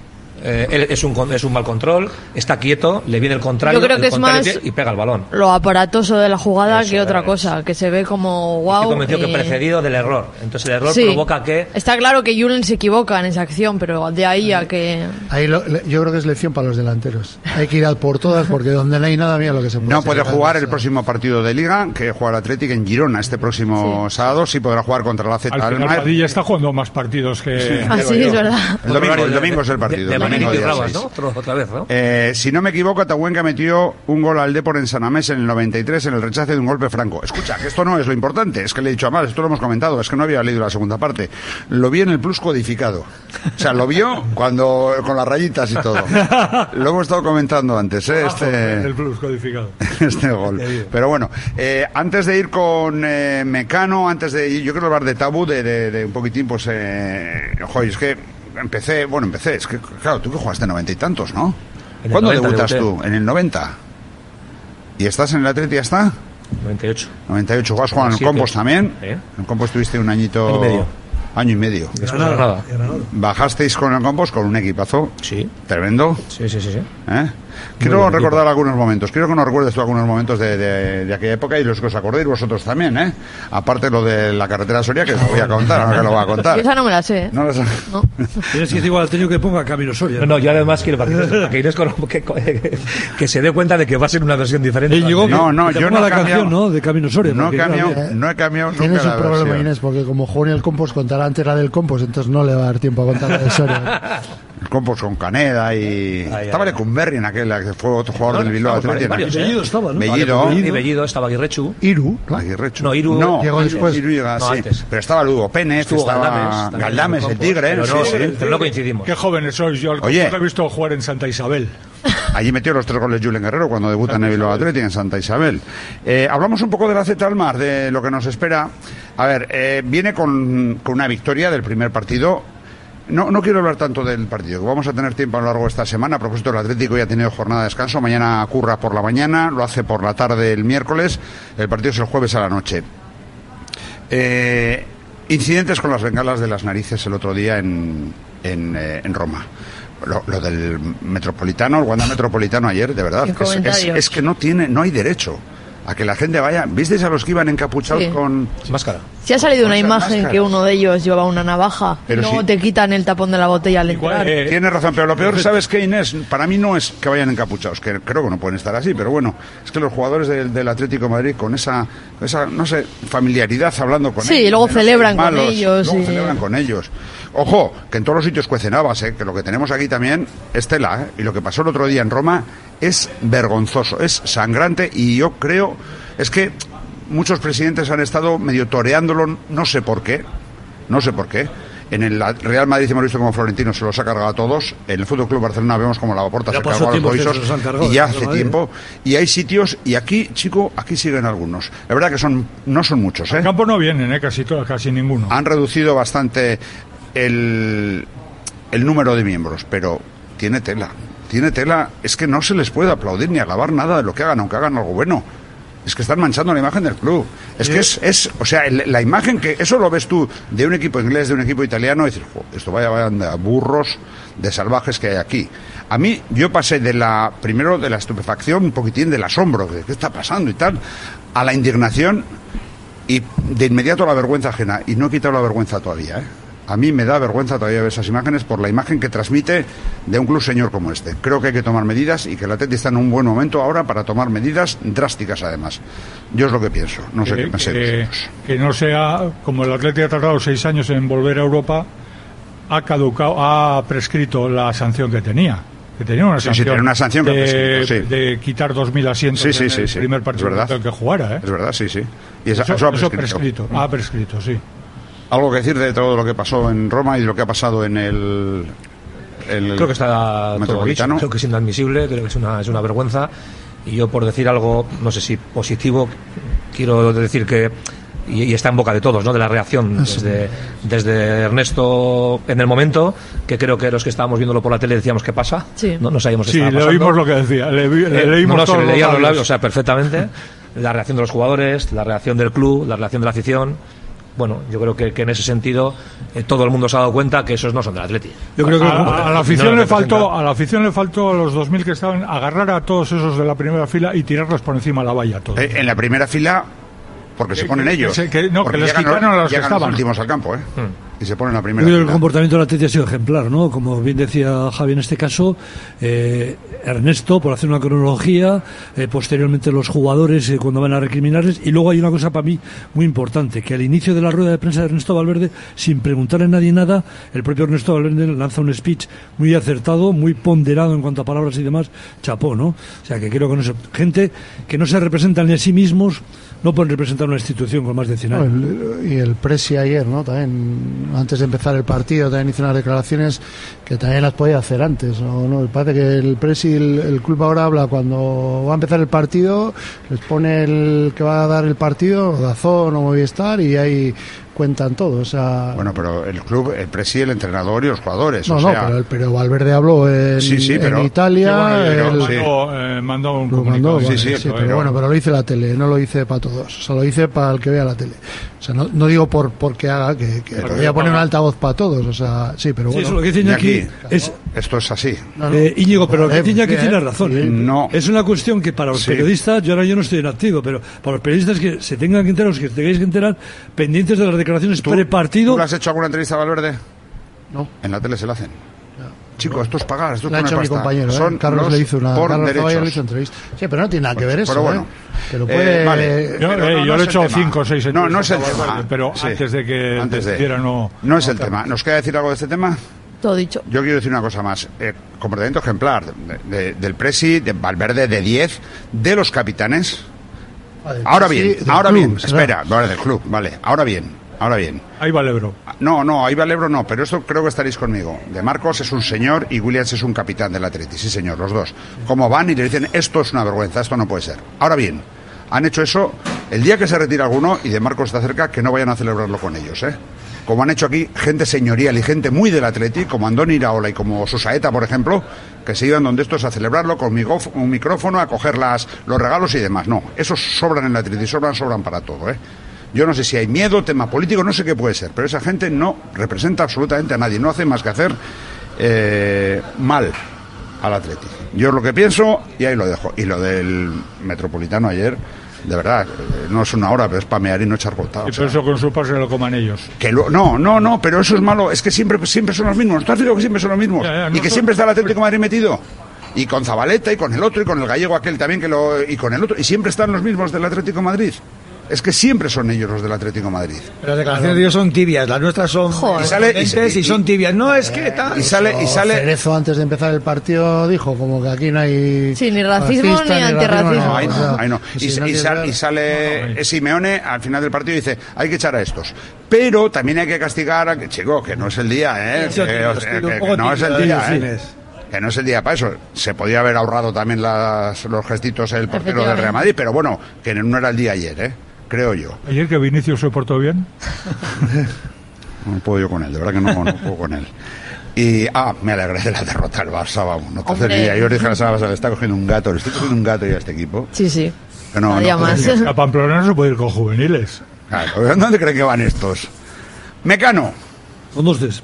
Eh, él es un, con- es un mal control. Está quieto, le viene el contrario, Yo creo el que es contrario más- y pega el balón. Lo aparatoso de la jugada Eso que otra es. cosa, que se ve como wow. Estoy convencido que y- precedido del error. Entonces el error Sí. provoca que... Está claro que Julen se equivoca en esa acción, pero de ahí a que... Ahí lo- le- yo creo que es lección para los delanteros. Hay que ir al por todas porque donde no hay nada, mira lo que se puede No hacer. puede jugar el próximo partido de Liga, que juega el Atlético en Girona este próximo sábado. Sí podrá jugar contra la Z Al final Almar. Padilla está jugando más partidos que... Ah, sí, es verdad. El domingo, el domingo es el partido. De, de domingo día Rabas, seis. ¿no? Otro- otra vez, ¿no? Eh, si no me equivoco, Atahuenca metió un gol al Depor en San Mamés en el noventa y tres en el rechace de un golpe franco. Escucha, que esto no es lo importante, es que le he dicho a Mal, esto lo hemos comentado, es que no había leído la segunda parte. Lo vi en el Plus codificado. O sea, lo vio cuando con las rayitas y todo. Lo hemos estado comentando antes, ¿eh? Este, El plus codificado. este gol. Pero bueno, eh, antes de ir con eh, Mecano, antes de ir, yo quiero hablar de Tabú, de, de, de un poquitín, pues, eh, joder, es que empecé, bueno, empecé, es que, claro, tú que jugaste en noventa y tantos, ¿no? En el ¿Cuándo noventa debutas debuté. tú? ¿En el noventa? ¿Y estás en el Atleti ya está? noventa y ocho. noventa y ocho, ¿vas jugando en el Siete. Compos también? ¿Eh? En el Compos estuviste un añito... Año y medio. Año y medio. Después de Granada. ¿Bajasteis con el Compos con un equipazo? Sí. ¿Tremendo? Sí, sí, sí, sí. ¿Eh? Quiero buen recordar equipo. algunos momentos. Quiero que nos recuerdes tú algunos momentos de, de, de aquella época y los que os acordéis vosotros también, ¿eh? Aparte lo de la carretera Soria, que os voy a contar, ahora que lo voy a contar. Yo esa no me la sé, ¿eh? No lo sé. No. Tienes que decir igual al técnico que ponga Camino Soria. No, no, yo además quiero para que, para que Inés con- que, que, que se dé cuenta de que va a ser una versión diferente. Íñigo, No, no, que te yo ponga no la he cambiado. canción, ¿no? De Camino Soria. No he porque, cambiado, claro, no he cambiado nunca Tienes un la problema, versión. Inés, porque como jugó en el Compos, contará antes la del Compos, entonces no le va a dar tiempo a contar la de Soria. El Compos con Caneda y... Ay, estaba ay, Lecumberri en aquel, que fue otro jugador No, del Bilbao estamos Athletic. varios, ¿no? ¿eh? Bellido estaba, ¿no? Bellido. Vale, y Bellido, estaba Aguirrechu. Iru, ¿no? Aguirrechu. No, Iru no, llegó después. Iru llega, No, sí. antes. Pero estaba Lugo Pérez, Estuvo estaba Galdames, también Galdames, en el el Tigre. Pero sí, no, sí. pero no coincidimos. Qué jóvenes sois. Yo al Oye. Compos lo he visto jugar en Santa Isabel. Allí metió los tres goles Julen Guerrero cuando debuta en el Bilbao Athletic en Santa Isabel. Eh, hablamos un poco de la Z Almar, de lo que nos espera. A ver, eh, viene con, con una victoria del primer partido. No, no quiero hablar tanto del partido, que vamos a tener tiempo a lo largo de esta semana. A propósito, el Atlético ya ha tenido jornada de descanso. Mañana curra por la mañana, lo hace por la tarde el miércoles. El partido es el jueves a la noche. Eh, incidentes con las bengalas de las narices el otro día en, en, eh, en Roma. Lo, lo del Metropolitano, el Wanda Metropolitano ayer, de verdad, Sin que es, es, comentarios. es que no tiene, no hay derecho a que la gente vaya. ¿Visteis a los que iban encapuchados Sí. con Máscara. Si ha salido una Con esas imagen máscaras. que uno de ellos llevaba una navaja Pero y luego sí. te quitan el tapón de la botella al entrar. eh, Tienes razón, pero lo peor, ¿sabes qué, Inés? Para mí no es que vayan encapuchados, que creo que no pueden estar así, pero bueno, es que los jugadores del, del Atlético de Madrid con esa, esa, no sé, familiaridad hablando con Sí, ellos. y luego de no celebran ser con malos, ellos, Luego y- celebran con ellos. Ojo, que en todos los sitios cuecen habas, ¿eh? Que lo que tenemos aquí también es tela, ¿eh? Y lo que pasó el otro día en Roma es vergonzoso, es sangrante y yo creo, es que muchos presidentes han estado medio toreándolo, no sé por qué, no sé por qué. En el Real Madrid hemos visto como Florentino se los ha cargado a todos. En el Fútbol Club Barcelona vemos como Laporta Ya se pasó cargó a los tiempo que se coisos los han cargado, y ya el Real hace Madrid. tiempo. Y hay sitios, y aquí, chico, aquí siguen algunos. La verdad que son no son muchos, ¿eh? Al campo no vienen, ¿eh? Casi, todo, casi ninguno. Han reducido bastante el, el número de miembros, pero tiene tela. Tiene tela. Es que no se les puede aplaudir ni alabar nada de lo que hagan, aunque hagan algo bueno. Es que están manchando la imagen del club. Es que es, es o sea, el- la imagen que, eso lo ves tú de un equipo inglés, de un equipo italiano, y dices, "Jo, esto vaya, vaya de burros, de salvajes que hay aquí". A mí, yo pasé de la, primero de la estupefacción, un poquitín del asombro, de qué está pasando y tal, a la indignación y de inmediato a la vergüenza ajena. Y no he quitado la vergüenza todavía, ¿eh? A mí me da vergüenza todavía ver esas imágenes por la imagen que transmite de un club señor como este. Creo que hay que tomar medidas y que el Atleti está en un buen momento ahora para tomar medidas drásticas además. Yo es lo que pienso, no sé que, qué pensáis que- vosotros. que no sea, como el Atlético ha tardado seis años en volver a Europa, ha caducado, ha prescrito la sanción que tenía. Que tenía una Sí, sí, sanción, tenía una sanción que ha de, prescrito, sí. de quitar dos mil asientos Sí, sí, en sí, el sí, primer es partido verdad. que jugara, ¿eh? Es verdad, sí, sí. Y esa- Eso, eso ha eso prescrito. prescrito, ha prescrito, sí. Algo que decir de todo lo que pasó en Roma y de lo que ha pasado en el, el Creo que está todo dicho. Metropolitano. Creo que es inadmisible, creo que es una, es una vergüenza. Y yo, por decir algo, no sé si positivo, quiero decir que, y, y está en boca de todos, ¿no? De la reacción desde, desde Ernesto en el momento, que creo que los que estábamos viéndolo por la tele decíamos qué pasa. Sí. No, no sabíamos qué Sí, estaba le pasando. oímos lo que decía, le, vi- le Eh, leímos no, no, se todos le los leían los labios. labios, o sea, perfectamente. La reacción de los jugadores, la reacción del club, la reacción de la afición. Bueno, yo creo que, que en ese sentido eh, todo el mundo se ha dado cuenta que esos no son del Atleti. Yo creo que a, a- a la afición no le representa. faltó a la afición le faltó a los dos mil que estaban agarrar a todos esos de la primera fila y tirarlos por encima de la valla todos. Eh, en la primera fila, porque se Que- ponen que- ellos. que se- que- no, Porque que les llegan quitaron a los que llegan estaban. últimos al campo, ¿eh? Hmm. y se pone en la primera. El comportamiento del Atleti ha sido ejemplar, ¿no? Como bien decía Javi en este caso, eh, Ernesto, por hacer una cronología, eh, posteriormente los jugadores eh, cuando van a recriminarles, y luego hay una cosa para mí muy importante, que al inicio de la rueda de prensa de Ernesto Valverde, sin preguntarle a nadie nada, el propio Ernesto Valverde lanza un speech muy acertado, muy ponderado en cuanto a palabras y demás, chapó, ¿no? O sea que creo que no se, gente que no se representan ni a sí mismos no pueden representar una institución con más de cien años. No, el, y el Presi ayer, ¿no? También, antes de empezar el partido, también hizo unas declaraciones que también las podía hacer antes, ¿no? ¿No? Parece que el Presi, el, el club ahora habla cuando va a empezar el partido, les pone el que va a dar el partido, Dazón o Movistar, y ahí cuentan todo, o sea... Bueno, pero el club, el Presi, el entrenador y los jugadores, no, o no, sea... pero, pero Valverde habló en, sí, sí, pero... en Italia... Sí, bueno, el... mandó, eh, mandó un lo comunicado. mandó, Sí, vale, sí, sí, pero, pero bueno, pero lo dice la tele, no lo dice para todos, o sea, lo dice para el que vea la tele. O sea, no, no digo por porque haga que, que voy a poner un altavoz para todos, o sea, sí, pero bueno... Sí, eso lo que dice Iñaki es... Esto es así. No, no. Eh, Íñigo, pero lo que dice Iñaki bien, tiene razón. ¿eh? No. Es una cuestión que para los Sí. periodistas, yo ahora yo no estoy en activo, pero para los periodistas que se tengan que enterar, los que tengáis que enterar, pendientes de las declaraciones pre-partido... ¿Tú le has hecho alguna entrevista a Valverde? No. En la tele se la hacen. Chicos, esto es pagar, esto es Le ha poner hecho mi pasta. compañero, ¿eh? Son Carlos los le hizo una por Carlos Caballero le derechos. hizo entrevista. Sí, pero no tiene nada que ver Pues, eso, pero bueno. ¿eh? Que lo puede... Eh, vale. Yo, Pero eh, no, yo no le he es hecho el tema. cinco o seis No, no es el entrevistas a tema. Valverde, pero Sí. antes de que Antes de- decidiera no... No es el tema. ¿Nos queda decir algo de este tema? Todo dicho. Yo quiero decir una cosa más. Eh, comportamiento ejemplar de- de- del Presi, de Valverde, de diez, de los capitanes. Ah, del Ahora Presi, bien, del ahora club, bien, será. espera, vale, del club, vale, ahora bien, ahora bien. Ahí va el Ebro. No, no, ahí va el Ebro no, pero esto creo que estaréis conmigo. De Marcos es un señor y Williams es un capitán del Atleti, sí señor, los dos. Como van y le dicen, esto es una vergüenza, esto no puede ser. Ahora bien, han hecho eso, el día que se retira alguno y De Marcos está cerca, que no vayan a celebrarlo con ellos, ¿eh? Como han hecho aquí gente señorial y gente muy del Atleti, como Andoni Iraola y como Susaeta, por ejemplo, que se iban donde estos a celebrarlo con migof- un micrófono, a coger las, los regalos y demás. No, esos sobran en el Atleti, sobran, sobran para todo, ¿eh? Yo no sé si hay miedo, tema político, no sé qué puede ser, pero esa gente no representa absolutamente a nadie, no hace más que hacer eh, mal al Atleti. Yo es lo que pienso y ahí lo dejo. Y lo del Metropolitano ayer, de verdad, eh, no es una hora, pero es pamear y no echar gota. Y por eso con su se lo coman ellos. Que lo, no, no, no, pero eso es malo, es que siempre, siempre son los mismos. ¿Tú has dicho que siempre son los mismos? Ya, ya, no y que son- siempre está el Atlético de Madrid metido. Y con Zabaleta y con el otro y con el gallego aquel también que lo y con el otro y siempre están los mismos del Atlético de Madrid. Es que siempre son ellos los del Atlético de Madrid. Las declaraciones de ellos son tibias, las nuestras son Joder. Y sale- y- contundentes y, y- son tibias. No, es que tal. Y sale y O sale Cerezo antes de empezar el partido dijo como que aquí no hay Sí, ni racismo racista, ni antirracismo. no, Ahí o no, sea, ahí no. si Y, no y quieres sal- ver- y sale Simeone al final del partido y dice, hay que echar a estos. Pero también hay que castigar a que, chico, que no es el día, ¿eh? Sí, Que, sí, o sí, sea, un que- poco que no es el tímido, día, sí, ¿eh? Que no es el día para eso. Se podía haber ahorrado también las, los gestitos el portero del Real Madrid, pero bueno, que no era el día ayer, ¿eh? Creo yo. Ayer que Vinicius se portó bien. No puedo yo con él, de verdad que no, no puedo con él. Y, ah, me alegré de la derrota del Barça, vamos. No te haces Hombre. ni idea. Yo os dije la semana pasada, le está cogiendo un gato, le estoy cogiendo un gato ya a este equipo. Sí, sí. Que no, Cada día no, más. A Pamplona no se puede ir con juveniles. Claro, ¿dónde creen que van estos? Mecano. Con dos des.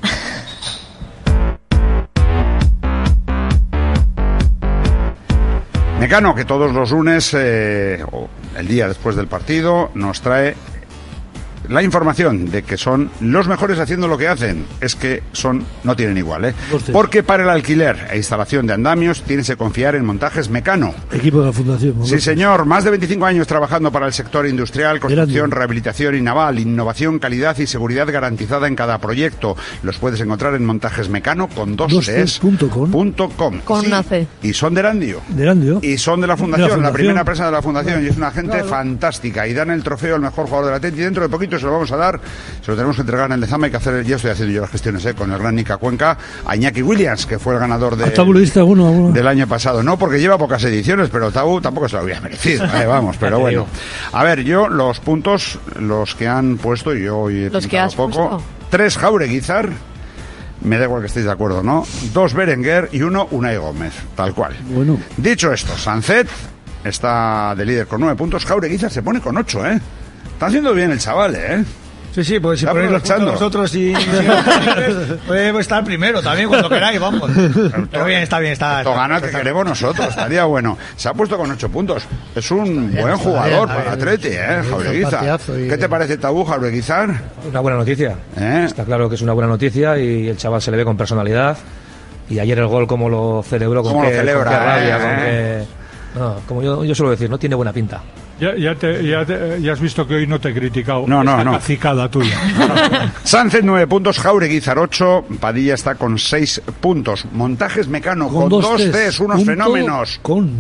Mecano, que todos los lunes, eh, o el día después del partido, nos trae la información de que son los mejores haciendo lo que hacen. Es que son no tienen igual, ¿eh? Hostia. Porque para el alquiler e instalación de andamios tienes que confiar en Montajes Mecano. Equipo de la Fundación. Sí, señor. Más de veinticinco años trabajando para el sector industrial, construcción, Grande. rehabilitación y naval, innovación, calidad y seguridad garantizada en cada proyecto. Los puedes encontrar en Montajes Mecano con dos Dos Cs Cs punto com. punto com. Con Sí, una C. Y son de Erandio. De Erandio. Y son de la fundación, la, Fundación. primera empresa de la fundación, y es una gente Claro. fantástica. Y dan el trofeo al mejor jugador de la Atleti. Y dentro de poquito se lo vamos a dar, se lo tenemos que entregar en el Lezama. Hay que hacer, ya estoy haciendo yo las gestiones eh, con el gran Nica Cuenca, a Iñaki Williams, que fue el ganador de, ¿A Tabu le diste alguno? alguno? del año pasado. No, porque lleva pocas ediciones, pero Tabu tampoco se lo había merecido. eh, vamos, pero bueno. A ver, yo los puntos, los que han puesto, y yo hoy he Los que pintado has poco. puesto. Tres Jaureguizar. Me da igual que estéis de acuerdo, ¿no? Dos Berenguer y uno Unai Gómez, tal cual. Bueno. Dicho esto, Sancet está de líder con nueve puntos. Jaureguizar se pone con ocho, ¿eh? Está haciendo bien el chaval, ¿eh? Sí, sí, pues si Está ponéis los puntos aprovechando. vosotros y... puede estar primero también, cuando queráis, vamos. Pero bien, está bien, está... Esto gana que queremos nosotros, estaría bueno. Se ha puesto con ocho puntos. Es un buen jugador para el Atleti, ¿eh? Jaureguizar. ¿Qué te parece Tabú, Jaureguizar? Una buena noticia. ¿Eh? Está claro que es una buena noticia y el chaval se le ve con personalidad. Y ayer el gol, como lo celebró, con ¿Cómo qué, lo celebra, con qué rabia, eh? con qué... No, como yo, yo suelo decir, no tiene buena pinta. Ya, ya, te, ya, te- ya has visto que hoy no te he criticado. No, no, esta no. cacicada tuya. Sánchez nueve puntos, Jaureguizar ocho, Padilla está con seis puntos. Montajes Mecano con, dos dos Cs, Cs, unos punto fenómenos. Con...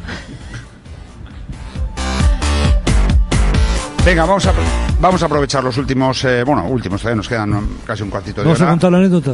Venga, vamos a, vamos a aprovechar los últimos, eh, bueno, últimos, todavía nos quedan um, casi un cuartito de ¿Vamos a hora. contar la anécdota?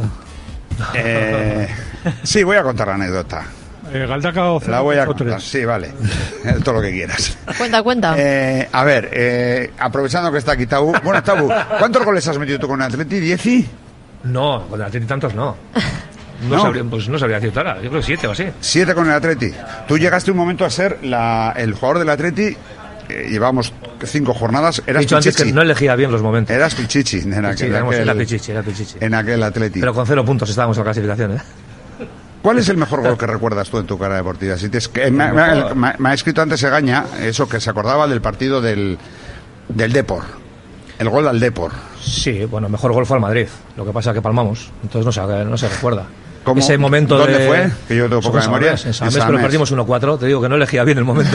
Eh, sí, voy a contar la anécdota. Eh, Galdacao La voy a o contar, tres. sí, vale. Todo lo que quieras. Cuenta, cuenta. Eh, a ver, eh, aprovechando que está aquí Tabu. Bueno, Tabu, ¿cuántos goles has metido tú con el Atleti? ¿Diez y? No, con el Atleti tantos no. No, No. Sabría, pues no sabría decirte ahora, yo creo que siete o así. Siete con el Atleti. Tú llegaste un momento a ser la, el jugador del Atleti. Eh, llevamos cinco jornadas. He Eras dicho antes Pichichi. que no elegía bien los momentos. Eras Pichichi en Sí, aquel, éramos- aquel- era Pichichi, era Pichichi. en aquel Atleti. Pero con cero puntos estábamos en la clasificación, ¿eh? ¿Cuál es el mejor gol que recuerdas tú en tu carrera deportiva? Si te es- que me, me- me- me ha escrito antes Egaña eso, que se acordaba del partido del, del Depor. El gol al Depor. Sí, bueno, el mejor gol fue al Madrid. Lo que pasa es que palmamos, entonces no se, no se recuerda. ¿Cómo? Ese momento ¿Dónde de... fue? Que yo tengo Pues poca en San memoria. Mamés, En San En Mamés, San pero Mamés. perdimos uno cuatro. Te digo que no elegía bien el momento.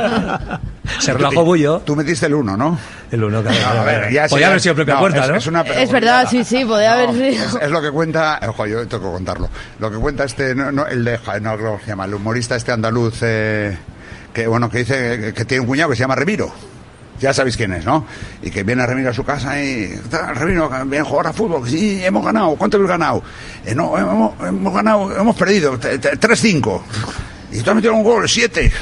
Se relajó Bullo. Tú metiste el uno, ¿no? El uno, claro. A ver, ya Podía sí, haber sido propia no, puerta, es, ¿no? es una Es verdad, sí, sí, podía haber sido. Es, es lo que cuenta, ojo, yo tengo que contarlo. Lo que cuenta este, no, no, el de, joder, no creo que se llama, el humorista este andaluz, eh, que bueno, que dice que, que tiene un cuñado que se llama Remiro. Ya sabéis quién es, ¿no? Y que viene a Remiro a su casa y... Remiro, viene a jugar a fútbol. Sí, hemos ganado. ¿Cuánto hemos ganado? Eh, no, hemos, hemos ganado, hemos perdido. tres cinco. Y tú has metido un gol, siete.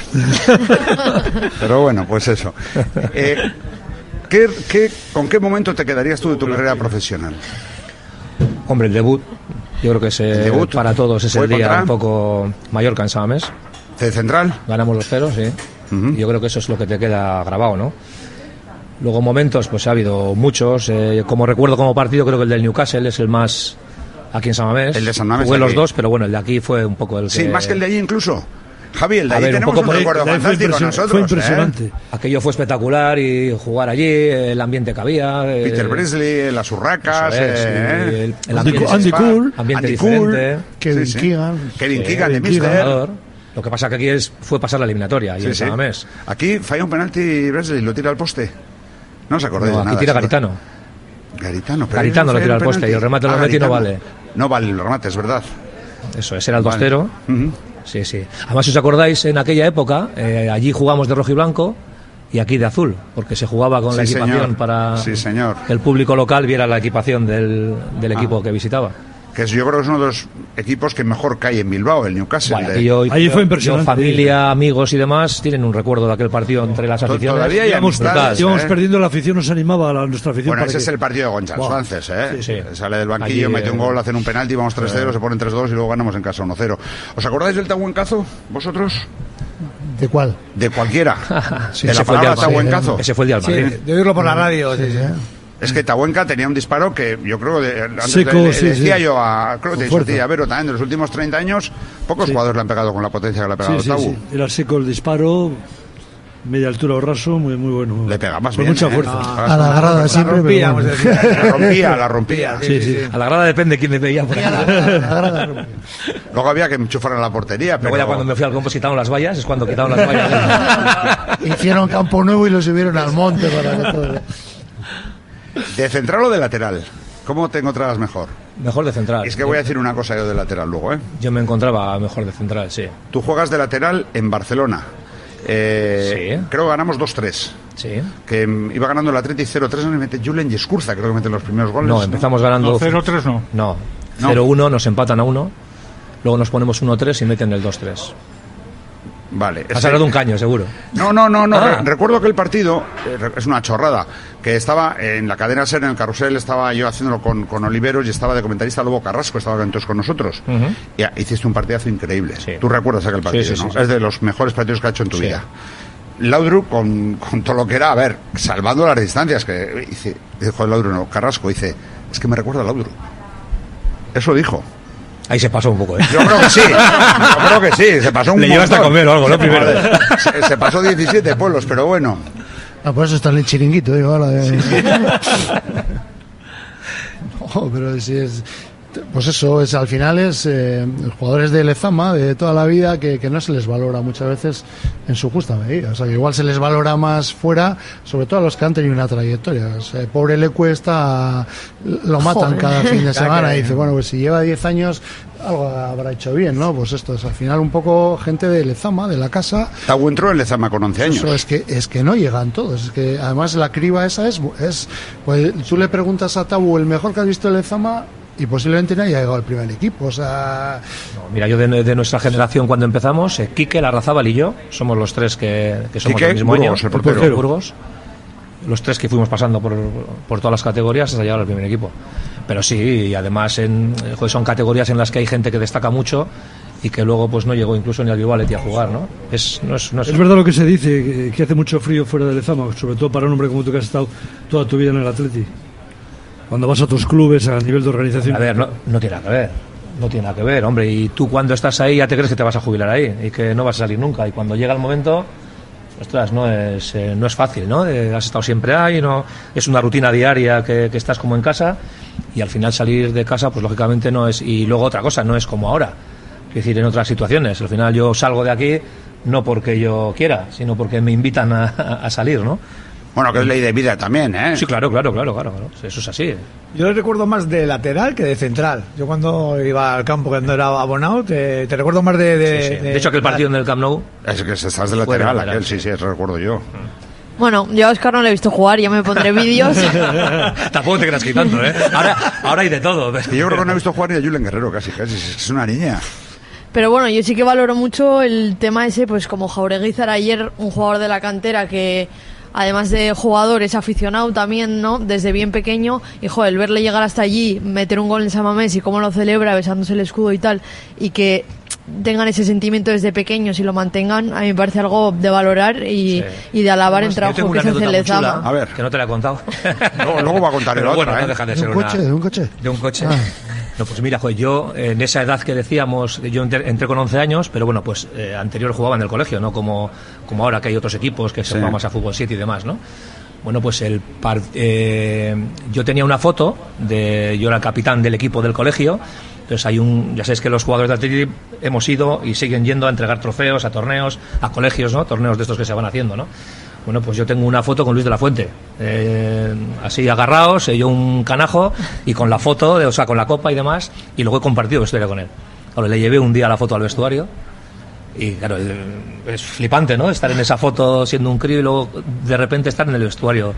Pero bueno, pues eso. Eh, ¿qué, qué, ¿Con qué momento te quedarías tú de tu carrera profesional? Hombre, el debut. Yo creo que es, eh, debut? para todos es ¿Fue el día contra? un poco Mallorca en San Mamés. ¿De central? Ganamos los ceros, sí. Y yo creo que eso es lo que te queda grabado, ¿no? Luego momentos, pues ha habido muchos. Eh, como recuerdo como partido, creo que el del Newcastle es el más aquí en San Mamés. El de San Mamés Jugué los aquí. dos, pero bueno, el de aquí fue un poco el que... Sí, más que el de allí incluso. Javi, el de A allí ver, un tenemos poco un por ahí- recuerdo de ahí fue fantástico impresion- nosotros. fue ¿eh? impresionante. Aquello fue espectacular y jugar allí, el ambiente que había. eh, Peter Brisley, las urracas, eso es, eh, y el- el Andy ambiente- Andy Cool, ambiente Andy Cool, diferente. Kevin Sí, sí. Keegan. Kevin Keegan de Kevin Mister. ganador. Lo que pasa que aquí es, fue pasar la eliminatoria y Sí, en sí. San Mamés. Aquí falla un penalti Brisley, lo tira al poste. No os acordáis No, de aquí nada. tira ¿sí? Garitano. Garitano, pero Garitano él lo tira al falla el poste y el penalti. remate lo Ah, mete y no Garitano. vale. No vale el remate, es verdad. Eso es, era el Vale. dos cero. Sí, sí. Además, si os acordáis, en aquella época, eh, allí jugamos de rojo y blanco y aquí de azul, porque se jugaba con la Sí, equipación señor. para Sí, señor. que el público local viera la equipación del, del equipo Ah. que visitaba. Que es, yo creo que es uno de los equipos que mejor cae en Bilbao, el Newcastle. Bueno, de- aquí yo- yo, familia, amigos y demás tienen un recuerdo de aquel partido entre las aficiones. todavía hay Íbamos, amistades, íbamos ¿eh? perdiendo, la afición nos animaba, la, nuestra afición. Bueno, para ese que- es el partido de Gonzalo Buah. Suárez, ¿eh? Sí, sí. Sale del banquillo, Allí, mete un eh, gol, hacen un penalti, vamos tres cero, eh. se ponen tres dos y luego ganamos en casa uno cero. ¿Os acordáis del Tahuencazo, vosotros? ¿De cuál? De cualquiera. Sí, de ese la fue el de palabra Almadrid. Tahuencazo. Ese fue el de Almadrid. Sí, de oírlo por la radio. Sí, sí. Es que Tahuenca tenía un disparo que yo creo que antes Seco, le, le sí, decía sí. yo a creo que te Con dije a ti, a Vero también, de los últimos treinta años, pocos Sí. jugadores le han pegado con la potencia que le ha pegado Sí, sí, Tahu. sí. Era seco el disparo, media altura o raso, muy, muy bueno. Le pegabas Con bien, mucha ¿eh? fuerza. Ah, A la grada siempre, pero rompía, bueno. vamos a decir. La rompía, la rompía. Sí, sí. A la grada depende quién me veía por ahí. Luego había que enchufar en la portería, pero Luego ya cuando me fui al campo quitaron las vallas, es cuando quitaron las vallas. Hicieron campo nuevo y lo subieron al monte para que todo... de central o de lateral. ¿Cómo te encontrabas mejor? Mejor de central. Es que voy a decir una cosa yo de lateral luego, ¿eh? Yo me encontraba mejor de central, sí. Tú juegas de lateral en Barcelona. Eh, Sí. Creo que ganamos dos tres. Sí. Que mm, iba ganando el Atleti cero tres, nos mete Julen y Escurza, creo que meten los primeros goles. No, empezamos ganando... No, cero tres no. No, No. cero uno, nos empatan a uno, luego nos ponemos uno tres y meten el dos tres. Vale. Has es hablado de que- un caño, seguro. No, no, no, no. Ah. Re- recuerdo que el partido, eh, re- es una chorrada, que estaba en la cadena SER, en el carrusel, estaba yo haciéndolo con, con Oliveros y estaba de comentarista Lobo Carrasco, estaba entonces con nosotros. Ujú. Y ah, hiciste un partidazo increíble. Sí. Tú recuerdas aquel partido, Sí, sí, ¿no? sí, sí. Es de los mejores partidos que ha hecho en tu Sí. vida. Laudrup, con, con todo lo que era, a ver, salvando las distancias, que dice, Dijo el Laudrup, no, Carrasco, dice, es que me recuerda a Laudrup. Eso dijo. Ahí se pasó un poco, ¿eh? Yo creo que sí, yo creo que sí, se pasó un Le montón. llevaste a comer o algo, ¿no? Primero. Se, se pasó diecisiete pueblos, pero bueno. Ah, por eso está en el chiringuito, digo, ahora de... No, pero si es... Pues eso, es al final es eh, jugadores de Lezama de toda la vida que, que no se les valora muchas veces en su justa medida. O sea, que igual se les valora más fuera, sobre todo a los que han tenido una trayectoria. O sea, el pobre Leque está, lo matan Joder. cada fin de semana y dice, bueno, pues si lleva diez años, algo habrá hecho bien, ¿no? Pues esto es al final un poco gente de Lezama, de la casa. Tabu entró en Lezama con once años. Eso es que, es que no llegan todos. Es que además la criba esa es, es pues tú le preguntas a Tabu el mejor que has visto en Lezama y posiblemente no haya llegado al primer equipo, o sea... No, mira, yo de, de nuestra generación cuando empezamos, eh, Quique, Larrazábal y yo, somos los tres que, que somos Quique, del mismo Burgos, año. el portero. Burgos. Los tres que fuimos pasando por, por todas las categorías hasta llegar al primer equipo. Pero sí, y además en, joder, son categorías en las que hay gente que destaca mucho y que luego pues no llegó incluso ni al Bilbao Athletic a jugar, ¿no? Es, no es, no es... es verdad lo que se dice, que, que hace mucho frío fuera de Lezama, sobre todo para un hombre como tú que has estado toda tu vida en el Athletic. Cuando vas a otros clubes a nivel de organización. A ver, no, no tiene nada que ver. No tiene nada que ver, hombre. Y tú cuando estás ahí ya te crees que te vas a jubilar ahí y que no vas a salir nunca. Y cuando llega el momento, ostras, no es, eh, no es fácil, ¿no? Eh, has estado siempre ahí, no es una rutina diaria que, que estás como en casa y al final salir de casa, pues lógicamente no es. Y luego otra cosa, no es como ahora. Es decir, en otras situaciones. Al final yo salgo de aquí no porque yo quiera, sino porque me invitan a, a salir, ¿no? Bueno, que es ley de vida también, ¿eh? Sí, claro, claro, claro, claro, claro. Eso es así. Yo le recuerdo más de lateral que de central. Yo cuando iba al campo, cuando era abonado, te, te recuerdo más de... De, sí, sí. de, de hecho, aquel partido en el Camp Nou... Es que estás de lateral, aquel, sí, sí, eso recuerdo yo. Bueno, yo a Óscar no le he visto jugar, ya me pondré vídeos. Tampoco te creas que tanto, ¿eh? Ahora, ahora hay de todo. Es que yo creo que no he visto jugar ni a Julen Guerrero casi, casi. Es una niña. Pero bueno, yo sí que valoro mucho el tema ese, pues como Jaureguizar ayer, un jugador de la cantera que... Además de jugador, es aficionado también, ¿no? Desde bien pequeño. Y, joder, el verle llegar hasta allí, meter un gol en San Mamés y cómo lo celebra, besándose el escudo y tal, y que tengan ese sentimiento desde pequeños y lo mantengan, a mí me parece algo de valorar y, sí. y de alabar el trabajo que se hace en Lezama. A ver, que no te la he contado. Luego, luego va a contar el otro, bueno, ¿eh? No deja de, ¿De ser un coche? una... ¿De un coche? De un coche. Ah. No, pues mira, joder, yo en esa edad que decíamos, yo entré, entré con once años, pero bueno, pues eh, anterior jugaba en el colegio, no como, como ahora que hay otros equipos que se juegan más a fútbol siete y demás, ¿no? Bueno, pues el par, eh, yo tenía una foto de yo era el capitán del equipo del colegio. Entonces hay un, ya sabéis que los jugadores de Athletic hemos ido y siguen yendo a entregar trofeos a torneos, a colegios, ¿no? Torneos de estos que se van haciendo, ¿no? Bueno, pues yo tengo una foto con Luis de la Fuente, eh, así agarrados, eh, yo un canajo y con la foto, de, o sea, con la copa y demás, y luego he compartido vestuario con él. Claro, le llevé un día la foto al vestuario y claro, es flipante, ¿no? Estar en esa foto siendo un crío y luego de repente estar en el vestuario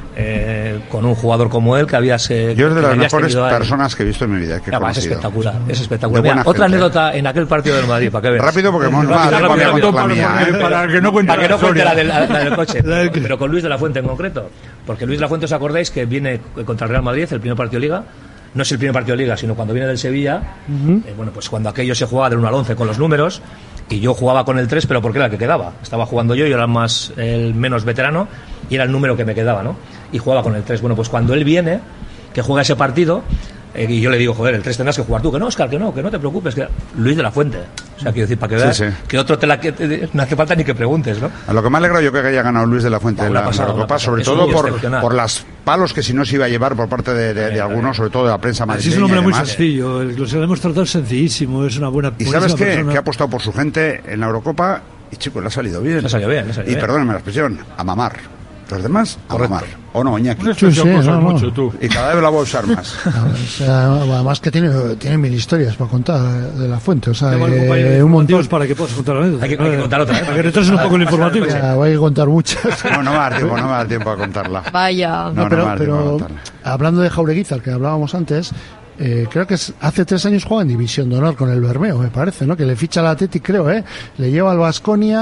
eh, con un jugador como él que habías eh, yo es de las mejores tenido personas que he visto en mi vida, que he ya, conocido. es espectacular, es espectacular. Mira, otra gente. anécdota en aquel partido del Madrid, para que veas. Rápido porque hemos rápido, rápido, rápido, para, mía, ¿eh? para que no cuente para que la no cuente la historia. del, la del coche, pero con Luis de la Fuente en concreto, porque Luis de la Fuente, os acordáis que viene contra el Real Madrid el primer partido de Liga. No es el primer partido de Liga, sino cuando viene del Sevilla. Uh-huh. eh, bueno, pues cuando aquello se jugaba del uno al once con los números, y yo jugaba con el tres, pero porque era el que quedaba. Estaba jugando yo, yo era más el menos veterano, y era el número que me quedaba, ¿no? Y jugaba con el tres. Bueno, pues cuando él viene, que juega ese partido, eh, y yo le digo, joder, el tres tendrás que jugar tú. Que no, Óscar, que no, que no te preocupes, que Luis de la Fuente. O sea, quiero decir, para que veas sí, sí. que otro te la que te, no hace falta ni que preguntes, ¿no? A lo que me alegro yo que haya ganado Luis de la Fuente en la Eurocopa, sobre todo por, por las palos que si no se iba a llevar por parte de, de, de algunos, sobre todo de la prensa madrileña. Es un hombre muy sencillo, los hemos tratado sencillísimo, es una buena ¿Y sabes qué? Persona. Que ha apostado por su gente en la Eurocopa y, chicos, le ha salido bien. Le ha salido bien, le ha salido y bien. perdónenme la expresión, a mamar. Los demás, a Correcto. mamar. ¿O no, Iñaki? Una expresión Sí, sí, no, no. mucho, tú. Y cada vez la voy a usar más. O sea, además que tiene, tiene mil historias para contar de la Fuente. O sea, eh, eh, un montón. Para que puedas contar la anécdota. Hay que, hay que contar otra, ¿eh? Para que retrases un poco el informativo. O sea, voy a contar muchas. No, no me va a dar tiempo, no me va a dar tiempo a contarla. Vaya. No, No, no pero, me va a dar tiempo a pero contarla. hablando de Jaureguizar, que hablábamos antes, eh, creo que es, hace tres años juega en División de Honor con el Bermeo, me parece, ¿no? Que le ficha al Athletic, creo, ¿eh? Le lleva al Baskonia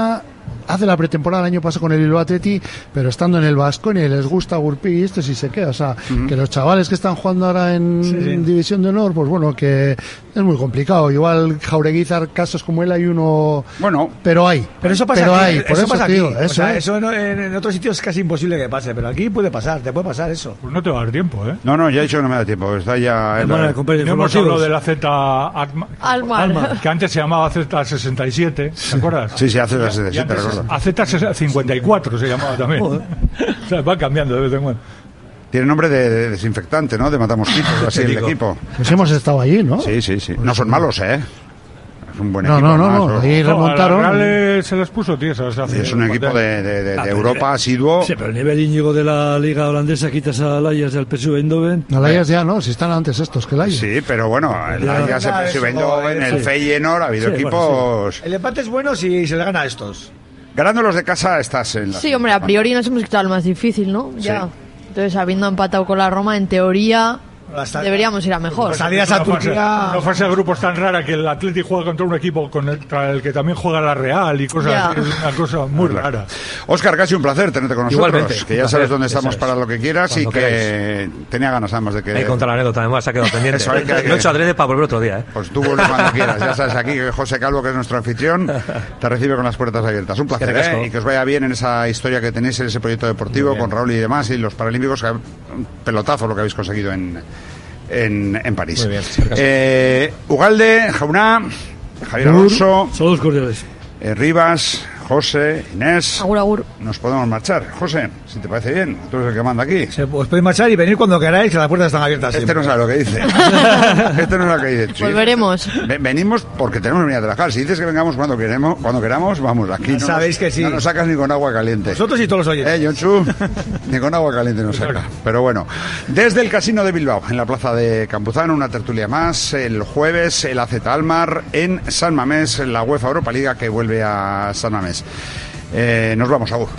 hace la pretemporada el año pasado con el Bilbao Athletic, pero estando en el Baskonia y les gusta Gurpí y este sí se queda. O sea, uh-huh. que los chavales que están jugando ahora en sí, sí. División de Honor, pues bueno, que es muy complicado. Igual Jaureguizar, casos como él hay uno... Bueno, pero hay. Pero eso pasa pero aquí. Hay, por eso, eso pasa aquí. Digo, eso, o sea, eso en, en otros sitios es casi imposible que pase, pero aquí puede pasar, te puede pasar eso. Pues no te va a dar tiempo, ¿eh? No, no, ya he dicho que no me da tiempo. Está ya... No, no, no hemos hablado de la Z Almar, Almar, que antes se llamaba Z sesenta y siete, ¿te acuerdas? Sí, sí, A Z sesenta y siete, recuerdo. A Z cincuenta y cuatro se llamaba también. O sea, va cambiando de vez en cuando. Tiene nombre de, de desinfectante, ¿no? De matamosquitos, así el equipo. Pues hemos estado allí, ¿no? Sí, sí, sí. No son malos, ¿eh? Es un buen no, equipo. No, no, no, ahí remontaron. No, Real se les puso, tío. Se hace es un equipo de, de, de, de Europa asiduo. Sí, pero el nivel Íñigo de la liga holandesa, quitas a Alayas del P S V Eindhoven. No, Alayas ya no, si están antes estos que el Ajax. Sí, pero bueno, el Ajax, el P S V Eindhoven, el Feyenoord, ha habido sí, equipos... Bueno, sí. El empate es bueno si se le gana a estos. Ganando los de casa estás en la... Sí, hombre, a priori nos hemos quitado el más difícil, ¿no? Ya. Sí. Entonces, habiendo empatado con la Roma, en teoría... Hasta deberíamos ir a mejor. Salías a Turquía. No fase de grupos tan rara que el Athletic juega contra un equipo contra el que también juega la Real y cosas yeah. así. Es una cosa muy claro. rara. Óscar, casi un placer tenerte con nosotros. Igualmente. Que ya sabes dónde estamos para lo que quieras cuando y que queráis. Tenía ganas además de que... Hay contra la anécdota, además se ha quedado pendiente. Eso, hay que, Lo he hecho adrede para volver otro día, ¿eh? Pues tú vuelves cuando quieras. Ya sabes, aquí José Calvo, que es nuestro anfitrión, te recibe con las puertas abiertas. Un placer, ¿eh? Y que os vaya bien en esa historia que tenéis en ese proyecto deportivo con Raúl y demás y los Paralímpicos. Un pelotazo lo que habéis conseguido en... En, en París. Muy bien, eh, Ugalde, Jauná, Javier Alonso, saludos cordiales. Eh, Rivas, José, Inés. Agur, agur. Nos podemos marchar. José, si te parece bien, tú eres el que manda aquí. Se, os podéis marchar y venir cuando queráis, que las puertas están abiertas. Este siempre. no sabe lo que dice. Este no sabe lo que dice. Sí. Volveremos. Venimos porque tenemos que venir a trabajar. Si dices que vengamos cuando queremos, cuando queramos, vamos. Aquí no sabéis nos, que sí. No nos sacas ni con agua caliente. Nosotros y todos los oyentes. Eh, Yonchu, ni con agua caliente nos saca. Pero bueno, desde el Casino de Bilbao, en la plaza de Campuzano, una tertulia más. El jueves, el A Z Almar en San Mamés, la UEFA Europa Liga que vuelve a San Mamés. Eh, nos vamos, Agur.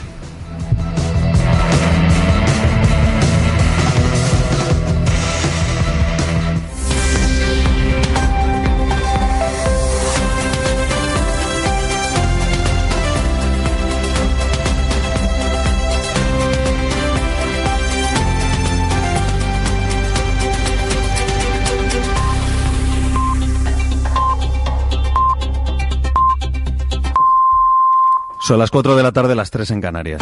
Son las cuatro de la tarde, las tres en Canarias.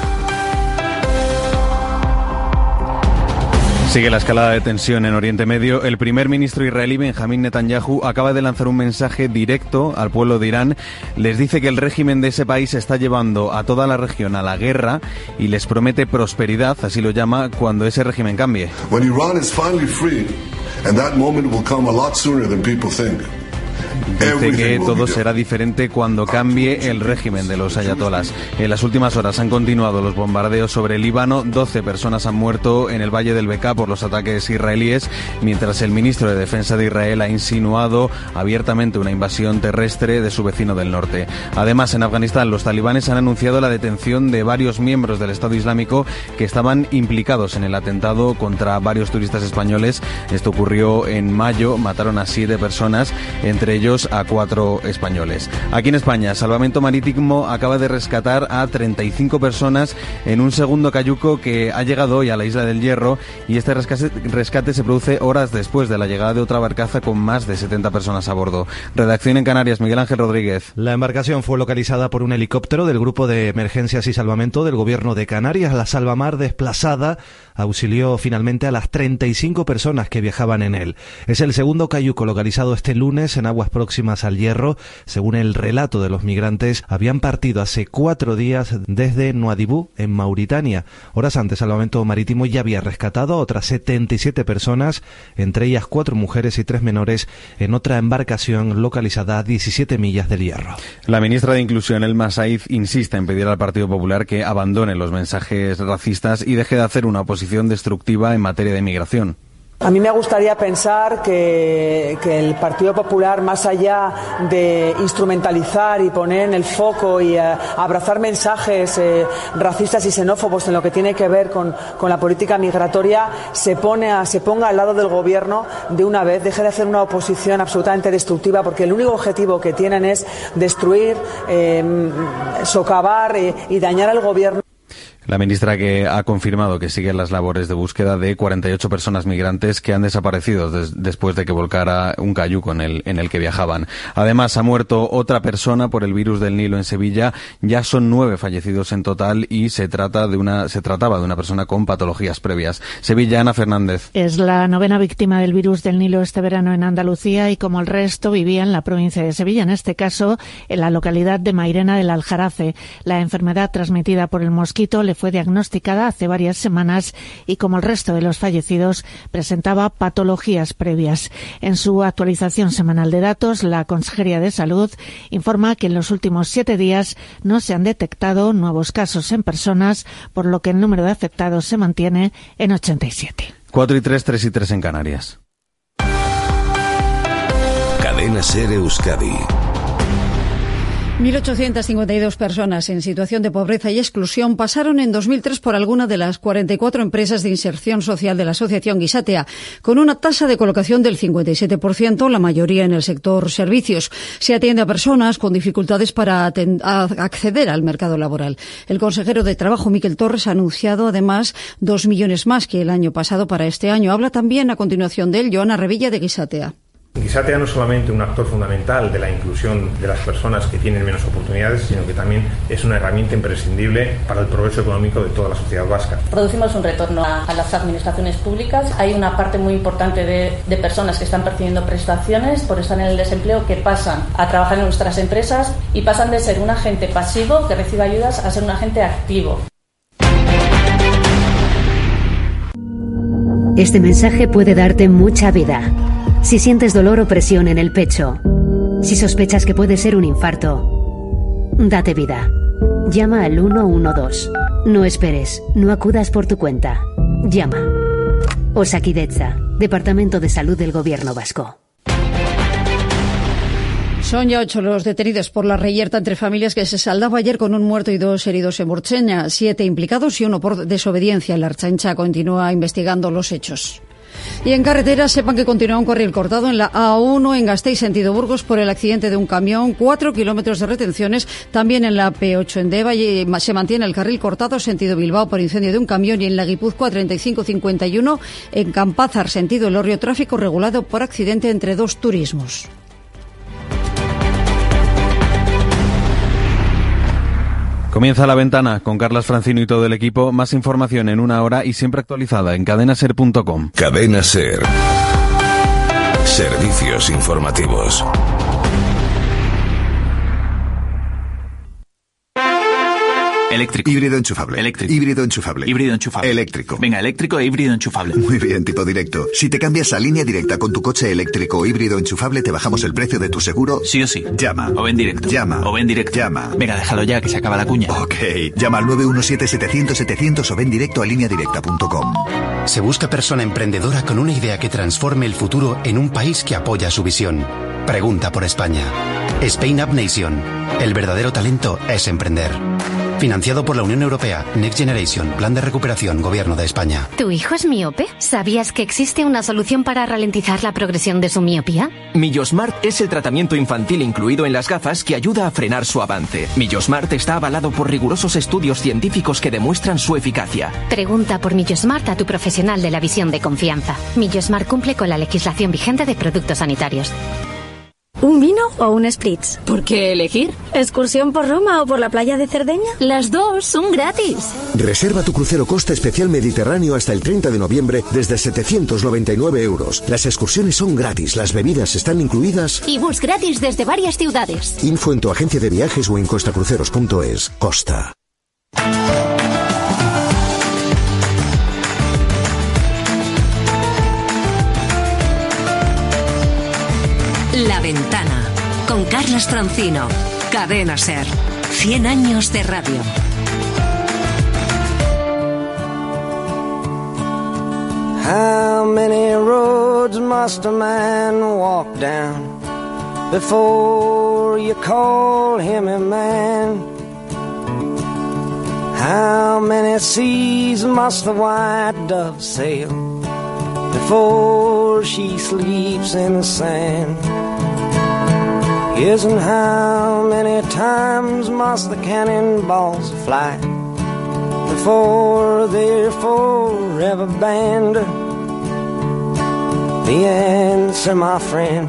Sigue la escalada de tensión en Oriente Medio. El primer ministro israelí Benjamín Netanyahu acaba de lanzar un mensaje directo al pueblo de Irán. Les dice que el régimen de ese país está llevando a toda la región a la guerra y les promete prosperidad, así lo llama, cuando ese régimen cambie. When Iran is finally free, and that moment will come a lot sooner than people think. Dice que todo será diferente cuando cambie el régimen de los ayatolás. En las últimas horas han continuado los bombardeos sobre el Líbano. doce personas han muerto en el Valle del Bekaa por los ataques israelíes, mientras el ministro de Defensa de Israel ha insinuado abiertamente una invasión terrestre de su vecino del norte. Además, en Afganistán, los talibanes han anunciado la detención de varios miembros del Estado Islámico que estaban implicados en el atentado contra varios turistas españoles. Esto ocurrió en mayo, mataron a siete personas, entre ellos a cuatro españoles. Aquí en España, Salvamento Marítimo acaba de rescatar a treinta y cinco personas en un segundo cayuco que ha llegado hoy a la Isla del Hierro, y este rescate, rescate se produce horas después de la llegada de otra barcaza con más de setenta personas a bordo. Redacción en Canarias, Miguel Ángel Rodríguez. La embarcación fue localizada por un helicóptero del Grupo de Emergencias y Salvamento del Gobierno de Canarias. La Salvamar, desplazada, auxilió finalmente a las treinta y cinco personas que viajaban en él. Es el segundo cayuco localizado este lunes en aguas próximas al Hierro. Según el relato de los migrantes, habían partido hace cuatro días desde Nuadhibou, en Mauritania. Horas antes, Salvamento Marítimo ya había rescatado a otras setenta y siete personas, entre ellas cuatro mujeres y tres menores, en otra embarcación localizada a diecisiete millas del Hierro. La ministra de Inclusión, Elma Said, insiste en pedir al Partido Popular que abandone los mensajes racistas y deje de hacer una oposición destructiva en materia de migración. A mí me gustaría pensar que, que el Partido Popular, más allá de instrumentalizar y poner en el foco y uh, abrazar mensajes eh, racistas y xenófobos en lo que tiene que ver con, con la política migratoria, se, pone a, se ponga al lado del gobierno de una vez, deje de hacer una oposición absolutamente destructiva, porque el único objetivo que tienen es destruir, eh, socavar eh, y dañar al gobierno. La ministra que ha confirmado que siguen las labores de búsqueda de cuarenta y ocho personas migrantes que han desaparecido des después de que volcara un cayuco en el, en el que viajaban. Además, ha muerto otra persona por el virus del Nilo en Sevilla. Ya son nueve fallecidos en total y se trata de una, se trataba de una persona con patologías previas. Sevilla, Ana Fernández. Es la novena víctima del virus del Nilo este verano en Andalucía y, como el resto, vivía en la provincia de Sevilla, en este caso en la localidad de Mairena del Aljarafe. La enfermedad transmitida por el mosquito le fue diagnosticada hace varias semanas y, como el resto de los fallecidos, presentaba patologías previas. En su actualización semanal de datos, la Consejería de Salud informa que en los últimos siete días no se han detectado nuevos casos en personas, por lo que el número de afectados se mantiene en ochenta y siete. Cuatro y tres, tres y tres en Canarias. Cadena SER Euskadi. mil ochocientas cincuenta y dos personas en situación de pobreza y exclusión pasaron en dos mil tres por alguna de las cuarenta y cuatro empresas de inserción social de la asociación Gisatea, con una tasa de colocación del cincuenta y siete por ciento, la mayoría en el sector servicios. Se atiende a personas con dificultades para acceder al mercado laboral. El consejero de Trabajo, Miquel Torres, ha anunciado además dos millones más que el año pasado para este año. Habla también a continuación de él Joana Revilla de Gisatea. Gisatea no es solamente un actor fundamental de la inclusión de las personas que tienen menos oportunidades, sino que también es una herramienta imprescindible para el progreso económico de toda la sociedad vasca. Producimos un retorno a, a las administraciones públicas. Hay una parte muy importante de, de personas que están percibiendo prestaciones por estar en el desempleo, que pasan a trabajar en nuestras empresas y pasan de ser un agente pasivo que recibe ayudas a ser un agente activo. Este mensaje puede darte mucha vida. Si sientes dolor o presión en el pecho, si sospechas que puede ser un infarto, date vida. Llama al uno uno dos. No esperes, no acudas por tu cuenta. Llama. Osakidetza, Departamento de Salud del Gobierno Vasco. Son ya ocho los detenidos por la reyerta entre familias que se saldaba ayer con un muerto y dos heridos en Bortxeña. Siete implicados y uno por desobediencia. La Ertzaintza continúa investigando los hechos. Y en carretera, sepan que continúa un carril cortado en la A uno en Gasteiz, sentido Burgos, por el accidente de un camión. Cuatro kilómetros de retenciones. También en la P ocho en Deva y se mantiene el carril cortado sentido Bilbao por incendio de un camión. Y en la Guipúzcoa treinta y cinco cincuenta y uno en Campázar, sentido Elorrio, tráfico regulado por accidente entre dos turismos. Comienza La Ventana con Carlas Francino y todo el equipo. Más información en una hora y siempre actualizada en cadena ser punto com. Cadena SER. Servicios informativos. Eléctrico. Híbrido enchufable. Eléctrico. Híbrido enchufable. Híbrido enchufable. Eléctrico. Venga, eléctrico e híbrido enchufable. Muy bien, tipo directo. Si te cambias a Línea Directa con tu coche eléctrico o híbrido enchufable, te bajamos el precio de tu seguro. Sí o sí. Llama. O ven directo. Llama. O ven directo. Llama. Venga, déjalo ya, que se acaba la cuña. Ok. Llama al nueve uno siete setecientos setecientos o ven directo a línea directa punto com. Se busca persona emprendedora con una idea que transforme el futuro en un país que apoya su visión. Pregunta por España. Spain Up Nation. El verdadero talento es emprender. Financiado por la Unión Europea, Next Generation, Plan de Recuperación, Gobierno de España. ¿Tu hijo es miope? ¿Sabías que existe una solución para ralentizar la progresión de su miopía? Millosmart es el tratamiento infantil incluido en las gafas que ayuda a frenar su avance. Millosmart está avalado por rigurosos estudios científicos que demuestran su eficacia. Pregunta por Millosmart a tu profesional de la visión de confianza. Millosmart cumple con la legislación vigente de productos sanitarios. ¿Un vino o un spritz? ¿Por qué elegir? ¿Excursión por Roma o por la playa de Cerdeña? Las dos son gratis. Reserva tu crucero Costa Especial Mediterráneo hasta el treinta de noviembre desde setecientos noventa y nueve euros. Las excursiones son gratis, las bebidas están incluidas. Y bus gratis desde varias ciudades. Info en tu agencia de viajes o en costacruceros punto es. Costa. La Ventana, con Carlas Francino. Cadena SER. cien años de radio. How many roads must a man walk down before you call him a man? How many seas must the white dove sail before she sleeps in the sand? Yes, and how many times must the cannonballs fly before they're forever banned? The answer, my friend,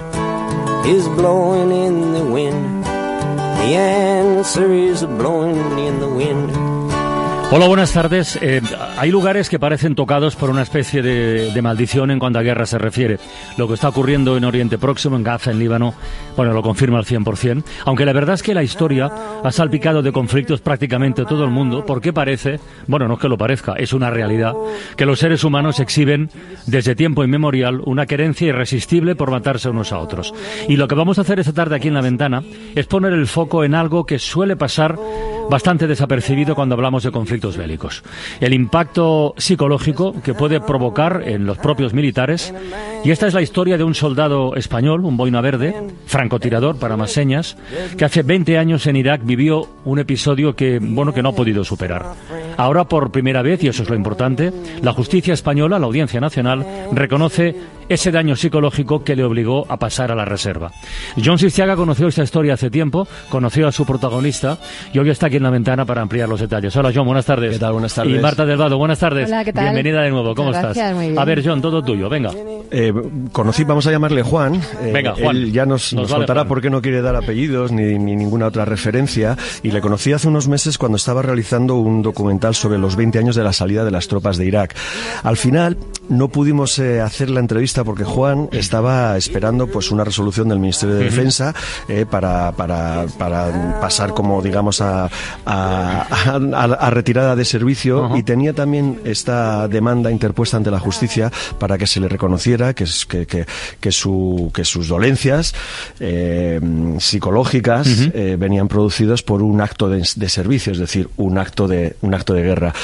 is blowing in the wind. The answer is blowing in the wind. Hola, buenas tardes. Eh, hay lugares que parecen tocados por una especie de, de maldición en cuanto a guerra se refiere. Lo que está ocurriendo en Oriente Próximo, en Gaza, en Líbano, bueno, lo confirma al cien por ciento. Aunque la verdad es que la historia ha salpicado de conflictos prácticamente todo el mundo, porque parece, bueno, no es que lo parezca, es una realidad, que los seres humanos exhiben desde tiempo inmemorial una querencia irresistible por matarse unos a otros. Y lo que vamos a hacer esta tarde aquí en La Ventana es poner el foco en algo que suele pasar bastante desapercibido cuando hablamos de conflictos bélicos. El impacto psicológico que puede provocar en los propios militares. Y esta es la historia de un soldado español, un boina verde, francotirador para más señas, que hace veinte años en Irak vivió un episodio que, bueno, que no ha podido superar. Ahora, por primera vez, y eso es lo importante, la justicia española, la Audiencia Nacional, reconoce ese daño psicológico que le obligó a pasar a la reserva. Jon Sistiaga conoció esta historia hace tiempo, conoció a su protagonista y hoy está aquí en La Ventana para ampliar los detalles. Hola, Jon, buenas tardes. ¿Qué tal? Buenas tardes. Y Marta Delgado, buenas tardes. Hola, ¿qué tal? Bienvenida de nuevo, ¿cómo Gracias, estás? muy bien. A ver, Jon, todo tuyo, venga. Eh, conocí, vamos a llamarle Juan. Eh, Venga, Juan. Él ya nos, nos, Nos vale contará Juan. por qué no quiere dar apellidos ni, ni ninguna otra referencia. Y le conocí hace unos meses cuando estaba realizando un documental sobre los veinte años de la salida de las tropas de Irak. Al final no pudimos eh, hacer la entrevista porque Juan estaba esperando pues una resolución del Ministerio de Defensa eh, para, para, para pasar como digamos a, a, a, a retirada de servicio. Uh-huh. Y tenía también esta demanda interpuesta ante la justicia para que se le reconociera que, que, que, que, su, que sus dolencias eh, psicológicas uh-huh. eh, venían producidas por un acto de, de servicio, es decir, un acto de, un acto de guerra.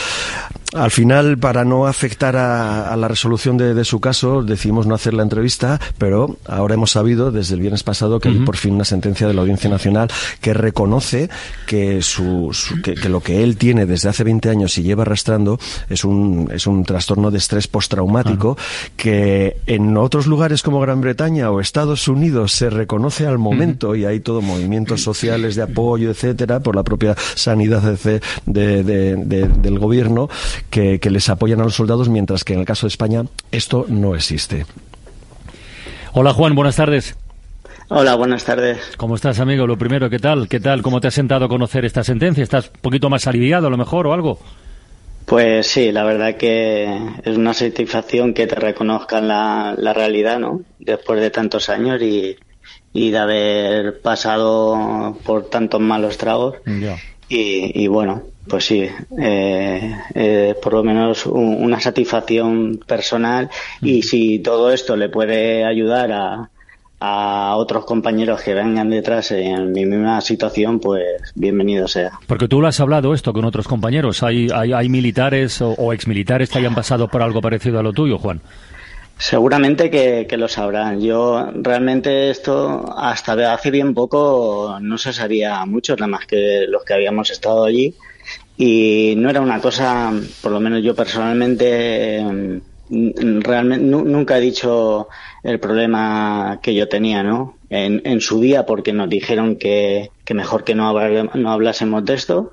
Al final, para no afectar a, a la resolución de, de su caso, decidimos no hacer la entrevista, pero ahora hemos sabido desde el viernes pasado que uh-huh. hay por fin una sentencia de la Audiencia Nacional que reconoce que, su, su, que, que lo que él tiene desde hace veinte años y lleva arrastrando es un, es un trastorno de estrés postraumático uh-huh. que en otros lugares como Gran Bretaña o Estados Unidos se reconoce al momento uh-huh. y hay todo movimientos sociales de apoyo, etcétera, por la propia sanidad de, de, de, de, del gobierno que, que les apoyan a los soldados, mientras que en el caso de España esto no existe. Hola, Juan, buenas tardes. Hola, buenas tardes. ¿Cómo estás, amigo? Lo primero, ¿qué tal? ¿Qué tal? ¿Cómo te has sentado a conocer esta sentencia? ¿Estás un poquito más aliviado, a lo mejor, o algo? Pues sí, la verdad que es una satisfacción que te reconozcan la, la realidad, ¿no? Después de tantos años y, y de haber pasado por tantos malos tragos. Ya. Y, y bueno, pues sí, eh, eh, por lo menos un, una satisfacción personal. Y si todo esto le puede ayudar a, a otros compañeros que vengan detrás en mi misma situación, pues bienvenido sea. Porque tú lo has hablado esto con otros compañeros. ¿Hay, hay, hay militares o, o exmilitares que hayan pasado por algo parecido a lo tuyo, Juan? Seguramente que, que lo sabrán. Yo realmente esto hasta hace bien poco no se sabía mucho, nada más que los que habíamos estado allí, y no era una cosa, por lo menos yo personalmente, realmente nunca he dicho el problema que yo tenía, ¿no? En, en su día, porque nos dijeron que, que mejor que no, hablar, no hablásemos de esto.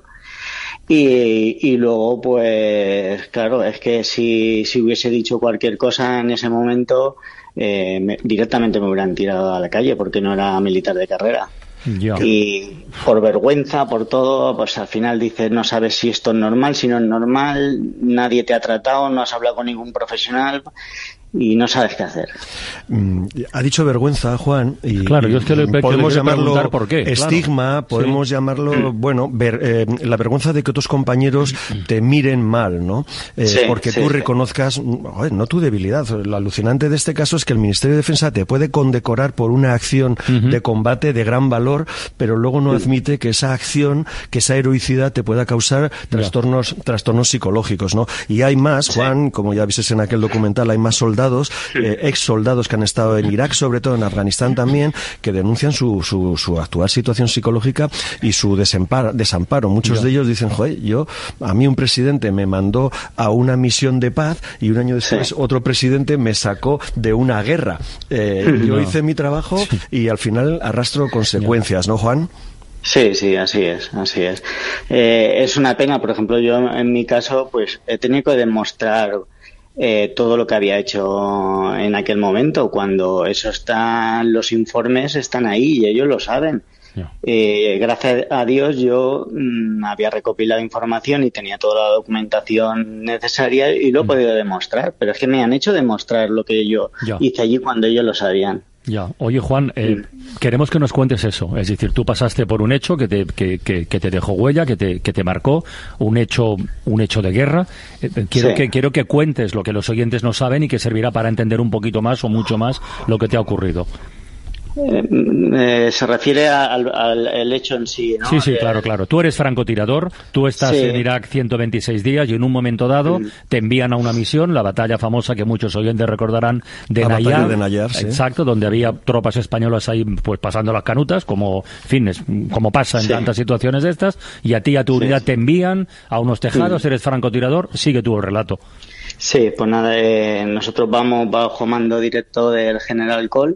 Y, y luego, pues, claro, es que si, si hubiese dicho cualquier cosa en ese momento, eh, me, directamente me hubieran tirado a la calle porque no era militar de carrera. Ya. Y por vergüenza, por todo, pues al final dices, no sabes si esto es normal, si no es normal, nadie te ha tratado, no has hablado con ningún profesional. y no sabes qué hacer. Ha dicho vergüenza, Juan, y claro, yo es que le, podemos que le llamarlo por qué, estigma, claro. podemos sí. llamarlo, bueno, ver, eh, la vergüenza de que otros compañeros te miren mal, ¿no? Eh, sí, porque sí, tú sí. reconozcas, joder, no tu debilidad. Lo alucinante de este caso es que el Ministerio de Defensa te puede condecorar por una acción uh-huh. de combate de gran valor, pero luego no admite que esa acción, que esa heroicidad te pueda causar trastornos, yeah. trastornos psicológicos, ¿no? Y hay más, Juan, como ya viste en aquel documental, hay más soldados, eh, ex soldados que han estado en Irak, sobre todo en Afganistán también, que denuncian su, su, su actual situación psicológica y su desamparo. desamparo. Muchos yeah. de ellos dicen, joder, yo, a mí un presidente me mandó a una misión de paz y un año después sí. otro presidente me sacó de una guerra. Eh, yo no. hice mi trabajo sí. y al final arrastro consecuencias, ¿no, Juan? Sí, sí, así es, así es. Eh, es una pena, por ejemplo, yo en mi caso, pues he tenido que demostrar eh, todo lo que había hecho en aquel momento, cuando eso está, los informes están ahí y ellos lo saben. Yeah. Eh, gracias a Dios yo mmm, había recopilado información y tenía toda la documentación necesaria y lo he mm. podido demostrar, pero es que me han hecho demostrar lo que yo yeah. hice allí cuando ellos lo sabían. Ya. Oye, Juan, eh, mm. queremos que nos cuentes eso. Es decir, tú pasaste por un hecho que te, que, que, que te dejó huella, que te, que te marcó, un hecho, un hecho de guerra. Eh, quiero, sí. que, quiero que cuentes lo que los oyentes no saben y que servirá para entender un poquito más o mucho más lo que te ha ocurrido. Eh, eh, se refiere al, al el hecho en sí, ¿no? Sí, sí, eh, claro, claro. Tú eres francotirador, tú estás sí. en Irak ciento veintiséis días y en un momento dado mm. te envían a una misión, la batalla famosa que muchos oyentes recordarán de la Nayar, batalla de Nayar, sí. exacto, donde había tropas españolas ahí pues pasando las canutas, como, en fin, es, como pasa en sí. tantas situaciones de estas, y a ti y a tu unidad sí. te envían a unos tejados, mm. eres francotirador, sigue tú el relato. Sí, pues nada, eh, nosotros vamos bajo mando directo del general Cole.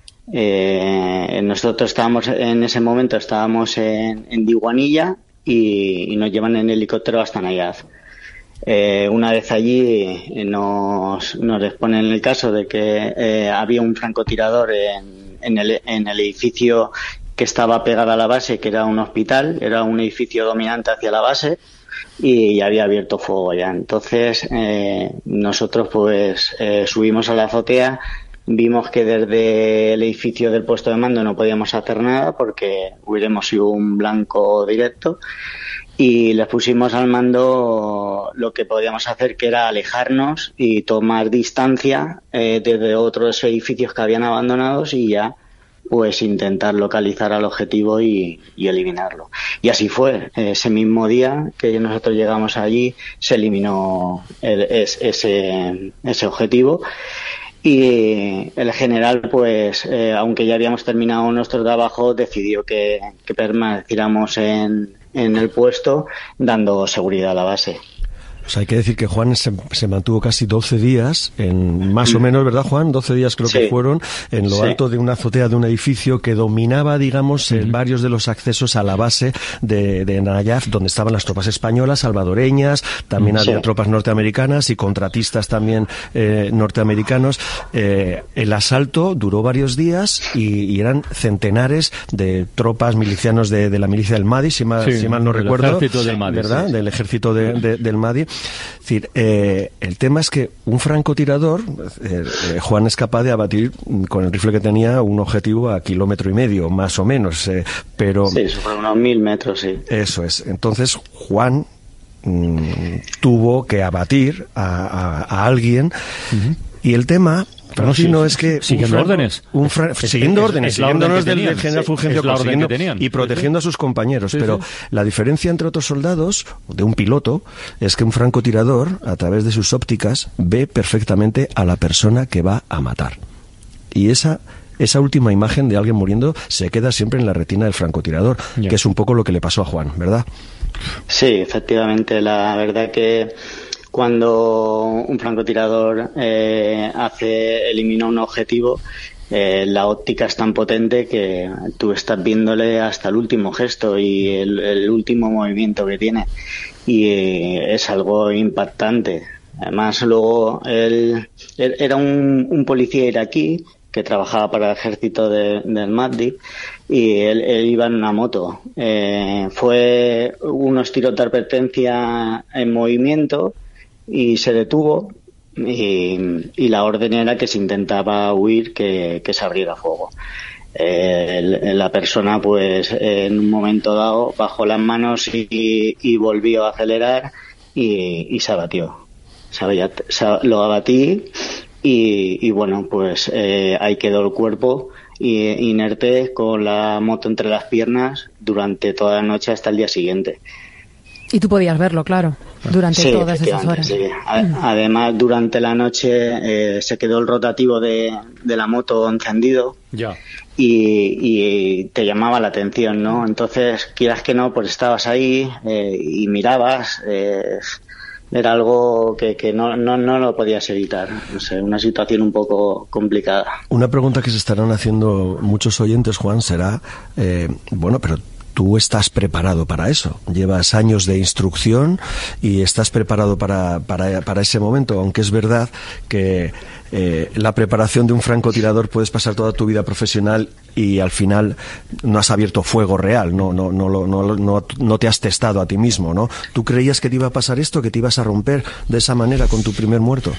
Eh, nosotros estábamos en ese momento estábamos en, en Diwanilla y, y nos llevan en helicóptero hasta Nayaf. Eh, una vez allí eh, nos, nos exponen el caso de que eh, había un francotirador en, en, el, en el edificio que estaba pegado a la base, que era un hospital, era un edificio dominante hacia la base y había abierto fuego ya. Entonces eh, nosotros pues eh, subimos a la azotea. Vimos que desde el edificio del puesto de mando no podíamos hacer nada porque hubiéramos sido un blanco directo y les pusimos al mando lo que podíamos hacer, que era alejarnos y tomar distancia eh, desde otros edificios que habían abandonados y ya pues intentar localizar al objetivo y, y eliminarlo. Y así fue. Ese mismo día que nosotros llegamos allí se eliminó el, ese, ese objetivo. Y el general, pues, eh, aunque ya habíamos terminado nuestro trabajo, decidió que, que permaneciéramos en, en el puesto, dando seguridad a la base. O sea, hay que decir que Juan se, se mantuvo casi doce días, en más o menos, ¿verdad, Juan? doce días creo sí. que fueron, en lo sí. alto de una azotea de un edificio que dominaba, digamos, uh-huh. en varios de los accesos a la base de, de Nayaf, donde estaban las tropas españolas, salvadoreñas, también sí. había tropas norteamericanas y contratistas también eh, norteamericanos. Eh, el asalto duró varios días y, y eran centenares de tropas milicianos de, de la milicia del Mahdi, si mal, sí, si mal no del recuerdo, ejército del Mahdi, ¿verdad? Sí. Del ejército de, de, del Mahdi. Es decir, eh, el tema es que un francotirador, eh, eh, Juan es capaz de abatir con el rifle que tenía un objetivo a kilómetro y medio, más o menos, eh, pero... Sí, eso fue unos mil metros, sí. Eso es. Entonces, Juan mmm, tuvo que abatir a, a, a alguien uh-huh. y el tema... Pero no, si no es que siguiendo un órdenes un fra- es, siguiendo es, órdenes es siguiendo órdenes del, tenían, del general sí, Fulgencio es siguiendo, y protegiendo sí, sí. a sus compañeros, sí, pero sí. la diferencia entre otros soldados de un piloto es que un francotirador a través de sus ópticas ve perfectamente a la persona que va a matar, y esa esa última imagen de alguien muriendo se queda siempre en la retina del francotirador, yeah. que es un poco lo que le pasó a Juan, ¿verdad? Sí, efectivamente, la verdad que cuando un francotirador eh, hace elimina un objetivo, eh, la óptica es tan potente que tú estás viéndole hasta el último gesto y el, el último movimiento que tiene, y eh, es algo impactante. Además, luego él, él era un, un policía iraquí que trabajaba para el ejército de, del Mahdi, y él, él iba en una moto. Eh, fue unos tiros de advertencia en movimiento y se detuvo y, y la orden era que si intentaba huir que, que se abriera fuego. Eh, la persona pues en un momento dado bajó las manos y, y volvió a acelerar y, y se abatió. Se abatió, se, lo abatí y, y bueno, pues eh, ahí quedó el cuerpo y, inerte con la moto entre las piernas durante toda la noche hasta el día siguiente. Y tú podías verlo, claro, durante sí, todas esas horas. Sí. Además, durante la noche eh, se quedó el rotativo de, de la moto encendido. Ya. Y, y te llamaba la atención, ¿no? Entonces, quieras que no, pues estabas ahí eh, y mirabas. Eh, era algo que, que no, no, no lo podías evitar. No sé, una situación un poco complicada. Una pregunta que se estarán haciendo muchos oyentes, Juan, será, eh, bueno, pero tú estás preparado para eso. Llevas años de instrucción y estás preparado para, para, para ese momento, aunque es verdad que eh, la preparación de un francotirador puedes pasar toda tu vida profesional y al final no has abierto fuego real, no, no, no, no, no, no, no te has testado a ti mismo, ¿no? ¿Tú creías que te iba a pasar esto, que te ibas a romper de esa manera con tu primer muerto?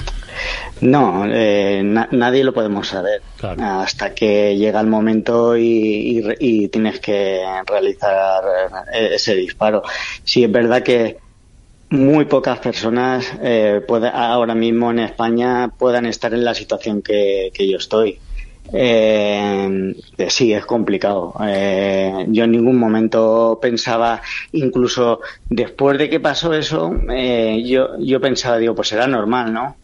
No, eh, na- nadie lo podemos saber, claro, hasta que llega el momento y, y, y tienes que realizar ese disparo. Sí, es verdad que muy pocas personas eh, puede, ahora mismo en España puedan estar en la situación que, que yo estoy. Eh, sí, es complicado. Eh, yo en ningún momento pensaba, incluso después de que pasó eso, eh, yo, yo pensaba, digo, pues será normal, ¿no?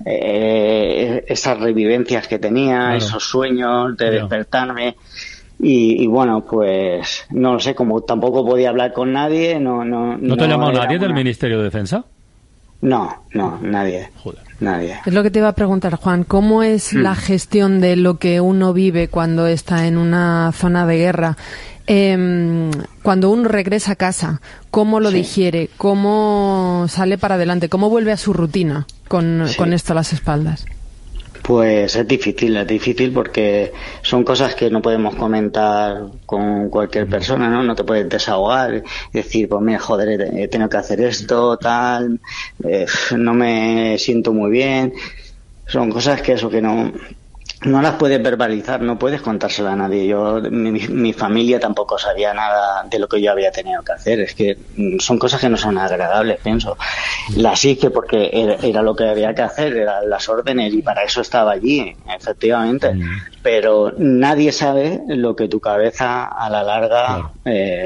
Eh, esas revivencias que tenía, claro, esos sueños de claro. despertarme y, y bueno, pues no lo sé, como tampoco podía hablar con nadie, no no ¿No, no te ha llamado nadie una... del Ministerio de Defensa? No, no, nadie. Joder. Nadie. Es lo que te iba a preguntar, Juan, ¿cómo es hmm. la gestión de lo que uno vive cuando está en una zona de guerra? Eh, cuando uno regresa a casa, ¿cómo lo sí. digiere? ¿Cómo sale para adelante? ¿Cómo vuelve a su rutina con, sí. con esto a las espaldas? Pues es difícil, es difícil porque son cosas que no podemos comentar con cualquier persona, ¿no? No te puedes desahogar y decir, pues mira, joder, he tenido que hacer esto, tal, eh, no me siento muy bien. Son cosas que eso que no... no las puedes verbalizar, no puedes contárselo a nadie. Yo, mi, mi familia tampoco sabía nada de lo que yo había tenido que hacer. Es que son cosas que no son agradables, pienso. Las hice porque era, era lo que había que hacer, eran las órdenes y para eso estaba allí, efectivamente. Pero nadie sabe lo que tu cabeza a la larga eh,